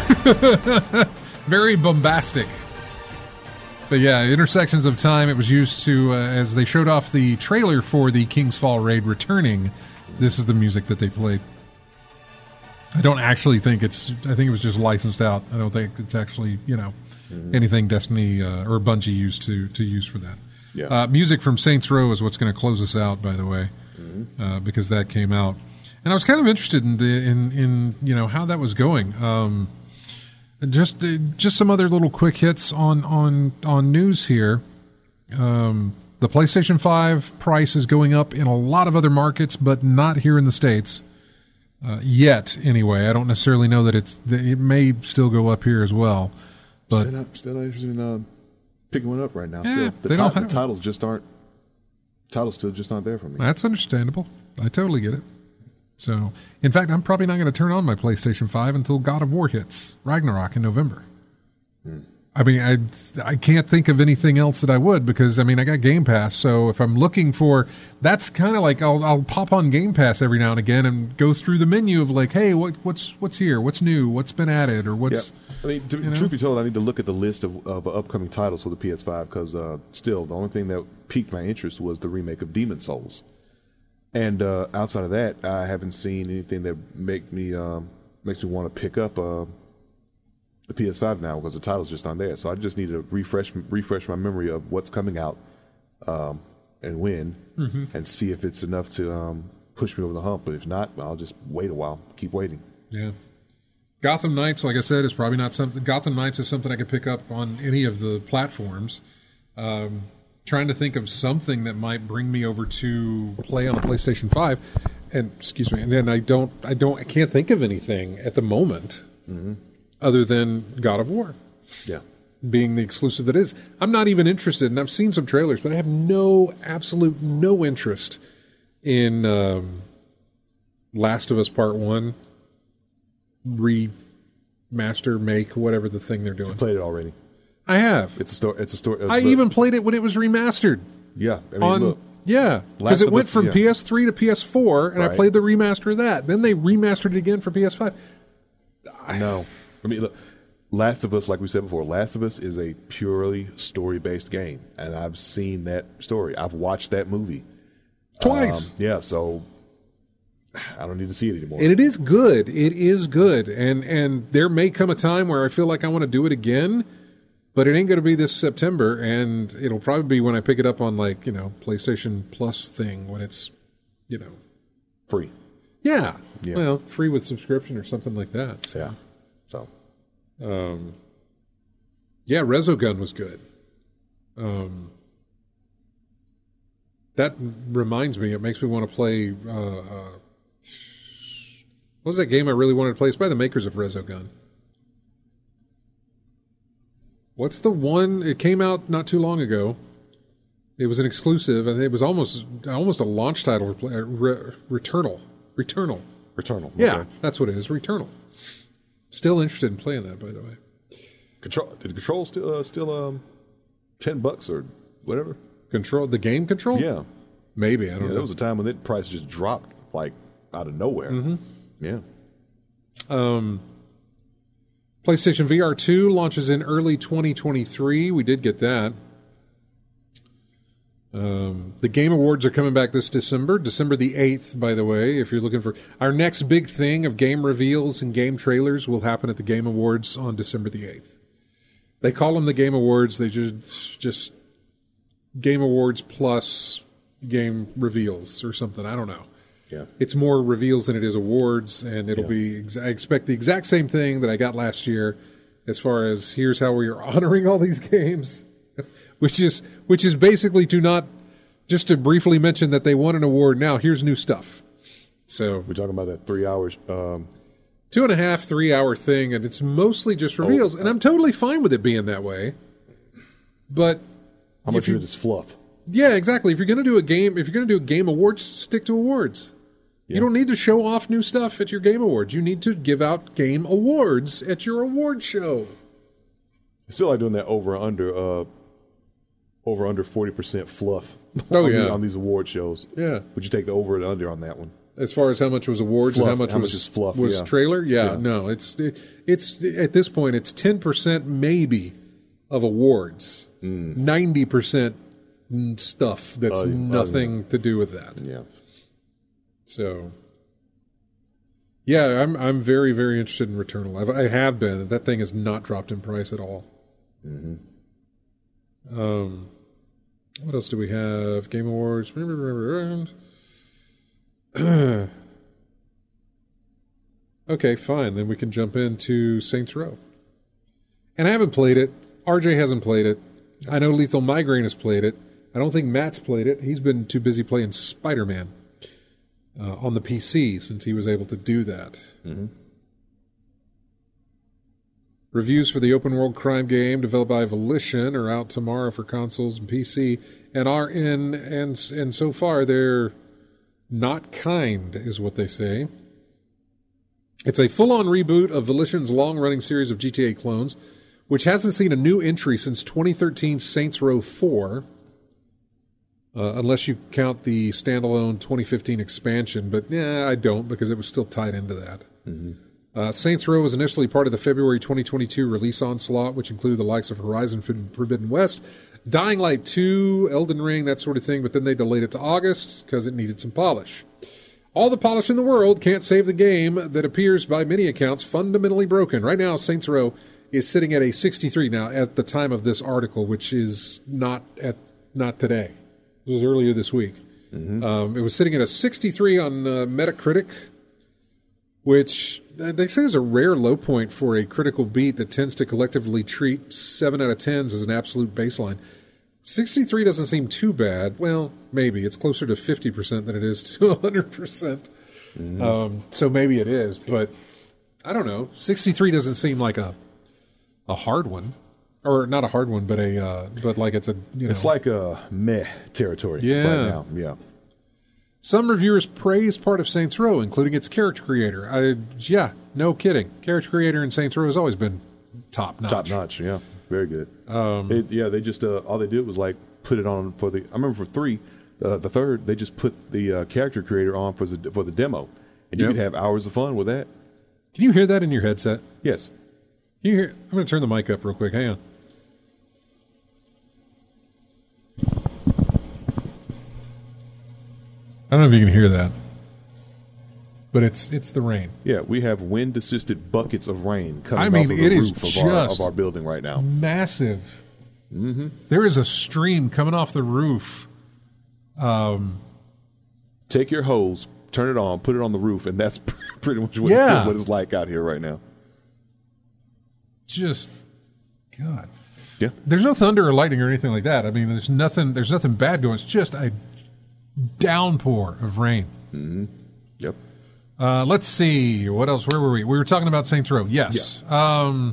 Very bombastic. But yeah, Intersections of Time, it was used to, uh, as they showed off the trailer for the King's Fall raid returning, this is the music that they played. I don't actually think it's, I think it was just licensed out. I don't think it's actually, you know, mm-hmm. anything Destiny uh, or Bungie used to, to use for that. Yeah. Uh, music from Saints Row is what's going to close us out, by the way, mm-hmm. uh, because that came out. And I was kind of interested in, the, in, in you know, how that was going. Um Just, uh, just some other little quick hits on on on news here. Um, the PlayStation five price is going up in a lot of other markets, but not here in the States uh, yet. Anyway, I don't necessarily know that it's. That it may still go up here as well. But still not, still not interested in uh, picking one up right now. Yeah, still, the, they ti- don't the have titles just aren't. Titles still just aren't there for me. That's understandable. I totally get it. So, in fact, I'm probably not going to turn on my PlayStation five until God of War hits Ragnarok in November. Hmm. I mean, I I can't think of anything else that I would because, I mean, I got Game Pass. So if I'm looking for, that's kind of like I'll I'll pop on Game Pass every now and again and go through the menu of like, hey, what what's what's here? What's new? What's been added? Or what's... Yeah. I mean, to, you know? truth be told, I need to look at the list of, of upcoming titles for the P S five because uh, still, the only thing that piqued my interest was the remake of Demon's Souls. And uh, outside of that, I haven't seen anything that make me um, makes me want to pick up uh, the P S five now because the title's just on there. So I just need to refresh refresh my memory of what's coming out um, and when, mm-hmm. and see if it's enough to um, push me over the hump. But if not, I'll just wait a while, keep waiting. Yeah. Gotham Knights, like I said, is probably not something. Gotham Knights is something I could pick up on any of the platforms. Um, trying to think of something that might bring me over to play on a PlayStation five, and excuse me, and then I don't, I don't, I can't think of anything at the moment mm-hmm. other than God of War. Yeah, being the exclusive that is. I'm not even interested, and I've seen some trailers, but I have no, absolute no interest in um, Last of Us Part One. Remaster, make, whatever the thing they're doing. I played it already. I have. It's a story. It's a story. I look. even played it when it was remastered. Yeah, I mean, on look. yeah, because it went us, from yeah. P S three to P S four, and right. I played the remaster of that. Then they remastered it again for P S five. No, I mean, look, Last of Us, like we said before, Last of Us is a purely story-based game, and I've seen that story. I've watched that movie twice. Um, yeah, so I don't need to see it anymore. And it is good. It is good. And and there may come a time where I feel like I want to do it again, but it ain't going to be this September, and it'll probably be when I pick it up on, like, you know, PlayStation Plus thing when it's, you know. Free. Yeah. yeah. Well, free with subscription or something like that. So. Yeah. So. Um, yeah, Resogun was good. Um, that reminds me, it makes me want to play... Uh, uh, what was that game I really wanted to play? It's by the makers of Resogun. What's the one? It came out not too long ago. It was an exclusive, and it was almost almost a launch title. For play, uh, Re, Returnal. Returnal. Returnal. Yeah, okay. that's what it is. Returnal. Still interested in playing that, by the way. Control. Did Control still uh, still um ten bucks or whatever? Control the game Control. Yeah, maybe I don't yeah, know. There was a time when that price just dropped like out of nowhere. Mm-hmm. Yeah. Um, PlayStation V R two launches in early twenty twenty-three. We did get that. Um, the Game Awards are coming back this December, December the eighth, by the way. If you're looking for our next big thing of game reveals and game trailers, will happen at the Game Awards on December the eighth. They call them the Game Awards. They just just Game Awards plus game reveals or something. I don't know. Yeah. It's more reveals than it is awards, and it'll yeah. be, ex- I expect the exact same thing that I got last year as far as here's how we are honoring all these games, which is which is basically to not, just to briefly mention that they won an award, now here's new stuff. So we're talking about that three hours. Um, two and a half, three hour thing, and it's mostly just reveals, oh, and I'm totally fine with it being that way. But how much of it is fluff? Yeah, exactly. If you're going to do a game, if you're going to do a game awards, stick to awards. Yeah. You don't need to show off new stuff at your Game Awards. You need to give out game awards at your award show. I still like doing that over under, uh, over under forty percent fluff. Oh on yeah, these, on these award shows. Yeah. Would you take the over and under on that one? As far as how much was awards fluff, and how much how was much is fluff, was yeah. trailer? Yeah, yeah. no, it's it, it's at this point it's ten percent maybe of awards, ninety mm. percent stuff that's uh, nothing uh, yeah. to do with that. Yeah. So, yeah, I'm I'm very very interested in Returnal. I've, I have been. That thing has not dropped in price at all. Mm-hmm. Um, what else do we have? Game Awards. Okay, fine. Then we can jump into Saints Row. And I haven't played it. R J hasn't played it. I know Lethal Migraine has played it. I don't think Matt's played it. He's been too busy playing Spider-Man. Uh, on the P C, since he was able to do that. Mm-hmm. Reviews for the open-world crime game developed by Volition are out tomorrow for consoles and P C, and are in, and and so far they're Not kind, is what they say. It's a full-on reboot of Volition's long-running series of G T A clones, which hasn't seen a new entry since twenty thirteen Saints Row four, uh, unless you count the standalone twenty fifteen expansion, but yeah, I don't, because it was still tied into that. Mm-hmm. Uh, Saints Row was initially part of the February twenty twenty-two release onslaught, which included the likes of Horizon Forbidden West, Dying Light two, Elden Ring, that sort of thing, but then they delayed it to August because it needed some polish. All the polish in the world can't save the game that appears, by many accounts, fundamentally broken. Right now, Saints Row is sitting at a sixty-three now at the time of this article, which is not at not today. It was earlier this week. Mm-hmm. Um, it was sitting at a sixty-three on uh, Metacritic, which they say is a rare low point for a critical beat that tends to collectively treat seven out of tens as an absolute baseline. sixty-three doesn't seem too bad. Well, maybe. It's closer to fifty percent than it is to one hundred percent. Mm-hmm. Um, so maybe it is, but I don't know. sixty-three doesn't seem like a a hard one. Or not a hard one, but a uh, but like it's a, you know. It's like a meh territory yeah. right now. Yeah. Some reviewers praised part of Saints Row, including its character creator. I, yeah, no kidding. Character creator in Saints Row has always been top notch. Top notch, yeah. Very good. Um, it, yeah, they just uh, all they did was like put it on for the. I remember for three, uh, the third, they just put the uh, character creator on for the for the demo, and you yep. could have hours of fun with that. Can you hear that in your headset? Yes. Can you hear? I'm going to turn the mic up real quick. Hang on. I don't know if you can hear that, but it's it's the rain. Yeah, we have wind-assisted buckets of rain coming I mean, off of the it roof is of, just our, of our building right now. Massive. Mm-hmm. There is a stream coming off the roof. Um, Take your hose, turn it on, put it on the roof, and that's pretty much what, yeah. it's, what it's like out here right now. Just, God. Yeah. There's no thunder or lightning or anything like that. I mean, there's nothing. There's nothing bad going. It's just a downpour of rain. Mm-hmm. Yep. Uh, let's see. What else? Where were we? We were talking about Saints Row. Yes. Yeah. Um,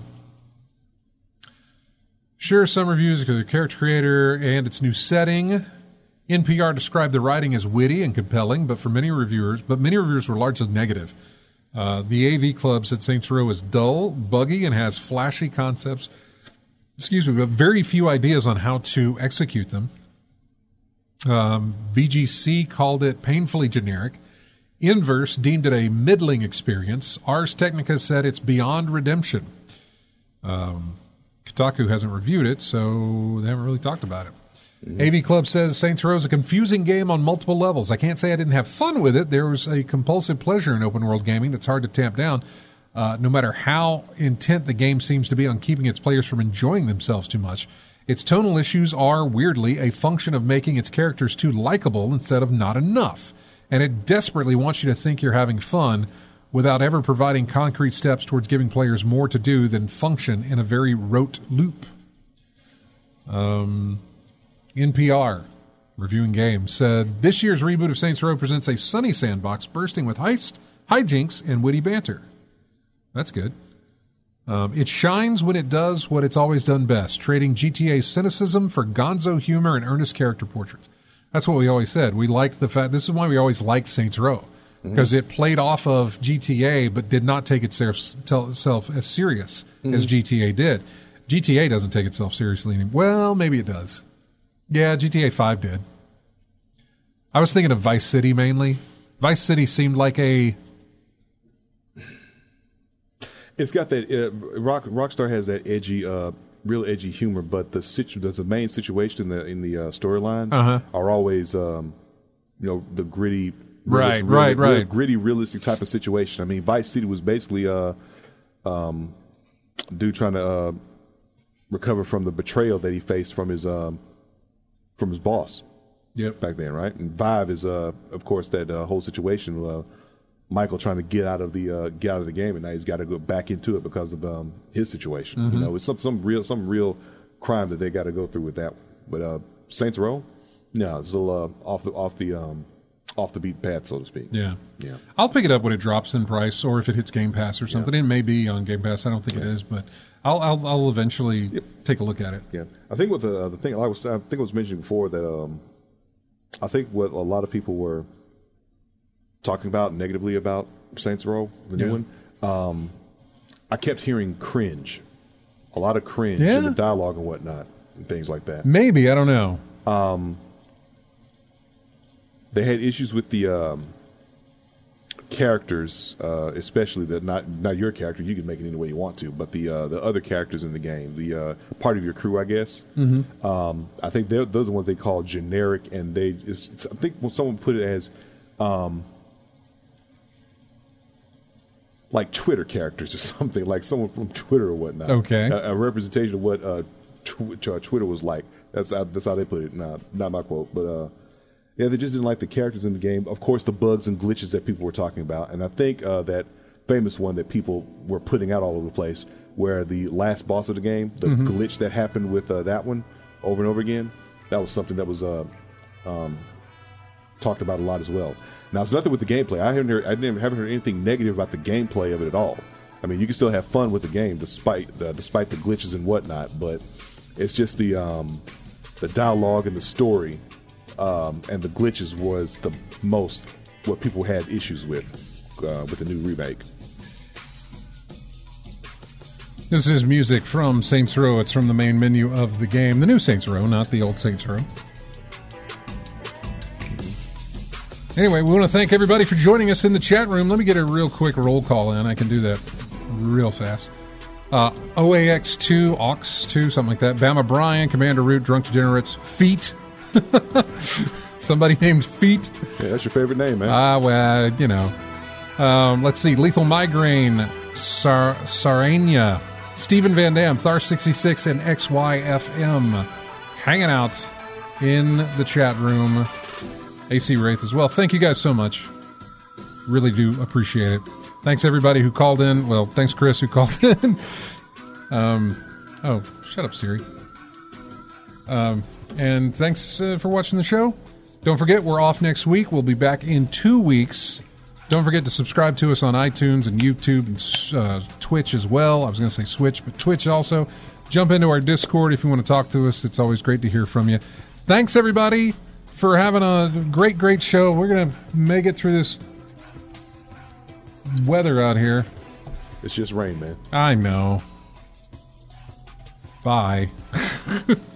sure, some reviews because of the character creator and its new setting. N P R described the writing as witty and compelling, but for many reviewers, but many reviewers were largely negative. Uh, the A V Club said Saints Row is dull, buggy, and has flashy concepts. Excuse me, but very few ideas on how to execute them. Um, V G C called it painfully generic. Inverse deemed it a middling experience. Ars Technica said it's beyond redemption. Um, Kotaku hasn't reviewed it, so they haven't really talked about it. Mm-hmm. A V Club says Saints Row is a confusing game on multiple levels. I can't say I didn't have fun with it. There was a compulsive pleasure in open-world gaming that's hard to tamp down, uh, no matter how intent the game seems to be on keeping its players from enjoying themselves too much. Its tonal issues are, weirdly, a function of making its characters too likable instead of not enough. And it desperately wants you to think you're having fun without ever providing concrete steps towards giving players more to do than function in a very rote loop. Um, N P R, reviewing games, said, this year's reboot of Saints Row presents a sunny sandbox bursting with heist, hijinks, and witty banter. That's good. Um, it shines when it does what it's always done best, trading G T A cynicism for gonzo humor and earnest character portraits. That's what we always said. We liked the fact, this is why we always liked Saints Row, because mm-hmm. it played off of G T A, but did not take itself as serious mm-hmm. as G T A did. G T A doesn't take itself seriously anymore. Well, maybe it does. Yeah, G T A five did. I was thinking of Vice City mainly. Vice City seemed like a... It's got that, uh, Rock, Rockstar has that edgy, uh, real edgy humor, but the situ- the, the main situation in the, in the uh, storylines uh-huh. are always, um, you know, the gritty, right, realistic, right, real, right, real gritty, realistic type of situation. I mean, Vice City was basically uh, um, dude trying to uh, recover from the betrayal that he faced from his um, from his boss. Yep. Back then, right? And Vive is, uh, of course, that uh, whole situation. Uh, Michael trying to get out of the uh, get out of the game, and now he's got to go back into it because of um, his situation. Mm-hmm. You know, it's some some real some real crime that they got to go through with that. But uh, Saints Row, no, it's a little uh, off the off the um, off the beat path, so to speak. Yeah, yeah. I'll pick it up when it drops in price, or if it hits Game Pass or something. Yeah. It may be on Game Pass. I don't think yeah. it is, but I'll I'll, I'll eventually yep. take a look at it. Yeah, I think what the uh, the thing I was I think it was mentioned before that um, I think what a lot of people were talking about negatively about Saints Row, the Yeah. new one. Um, I kept hearing cringe, a lot of cringe Yeah. in the dialogue and whatnot, and things like that. Maybe, I don't know. They had issues with the um, characters, uh, especially the not not your character. You can make it any way you want to, but the uh, the other characters in the game, the uh, part of your crew, I guess. Mm-hmm. Um, I think they're, those are the ones they call generic, and they. It's, it's, I think when someone put it as. Um, like Twitter characters or something, like someone from Twitter or whatnot. Okay. A, a representation of what uh, tw- uh, Twitter was like. That's how, that's how they put it. Nah, not my quote, but uh, yeah, they just didn't like the characters in the game. Of course, the bugs and glitches that people were talking about, and I think uh, that famous one that people were putting out all over the place, where the last boss of the game, the Mm-hmm. glitch that happened with uh, that one over and over again, that was something that was uh, um, talked about a lot as well. Now, it's nothing with the gameplay. I haven't heard, I didn't, haven't heard anything negative about the gameplay of it at all. I mean, you can still have fun with the game despite the, despite the glitches and whatnot, but it's just the um, the dialogue and the story um, and the glitches was the most what people had issues with uh, with the new remake. This is music from Saints Row. It's from the main menu of the game. The new Saints Row, not the old Saints Row. Anyway, we want to thank everybody for joining us in the chat room. Let me get a real quick roll call in. I can do that real fast. Uh, O A X two, A U X two, something like that. Bama Brian, Commander Root, Drunk Degenerates, Feet. Somebody named Feet. Yeah, that's your favorite name, man. Ah, well, you know. Um, let's see. Lethal Migraine, Sar- Sarania, Stephen Van Dam, Thar sixty-six, and X Y F M hanging out in the chat room. A C Wraith as well. Thank you guys so much. Really do appreciate it. Thanks everybody who called in. Well, thanks Chris who called in. um, oh, shut up Siri. Um, and thanks uh, for watching the show. Don't forget, we're off next week. We'll be back in two weeks. Don't forget to subscribe to us on iTunes and YouTube and uh, Twitch as well. I was going to say Switch, but Twitch also. Jump into our Discord if you want to talk to us. It's always great to hear from you. Thanks everybody for having a great, great show. We're going to make it through this weather out here. It's just rain, man. I know. Bye.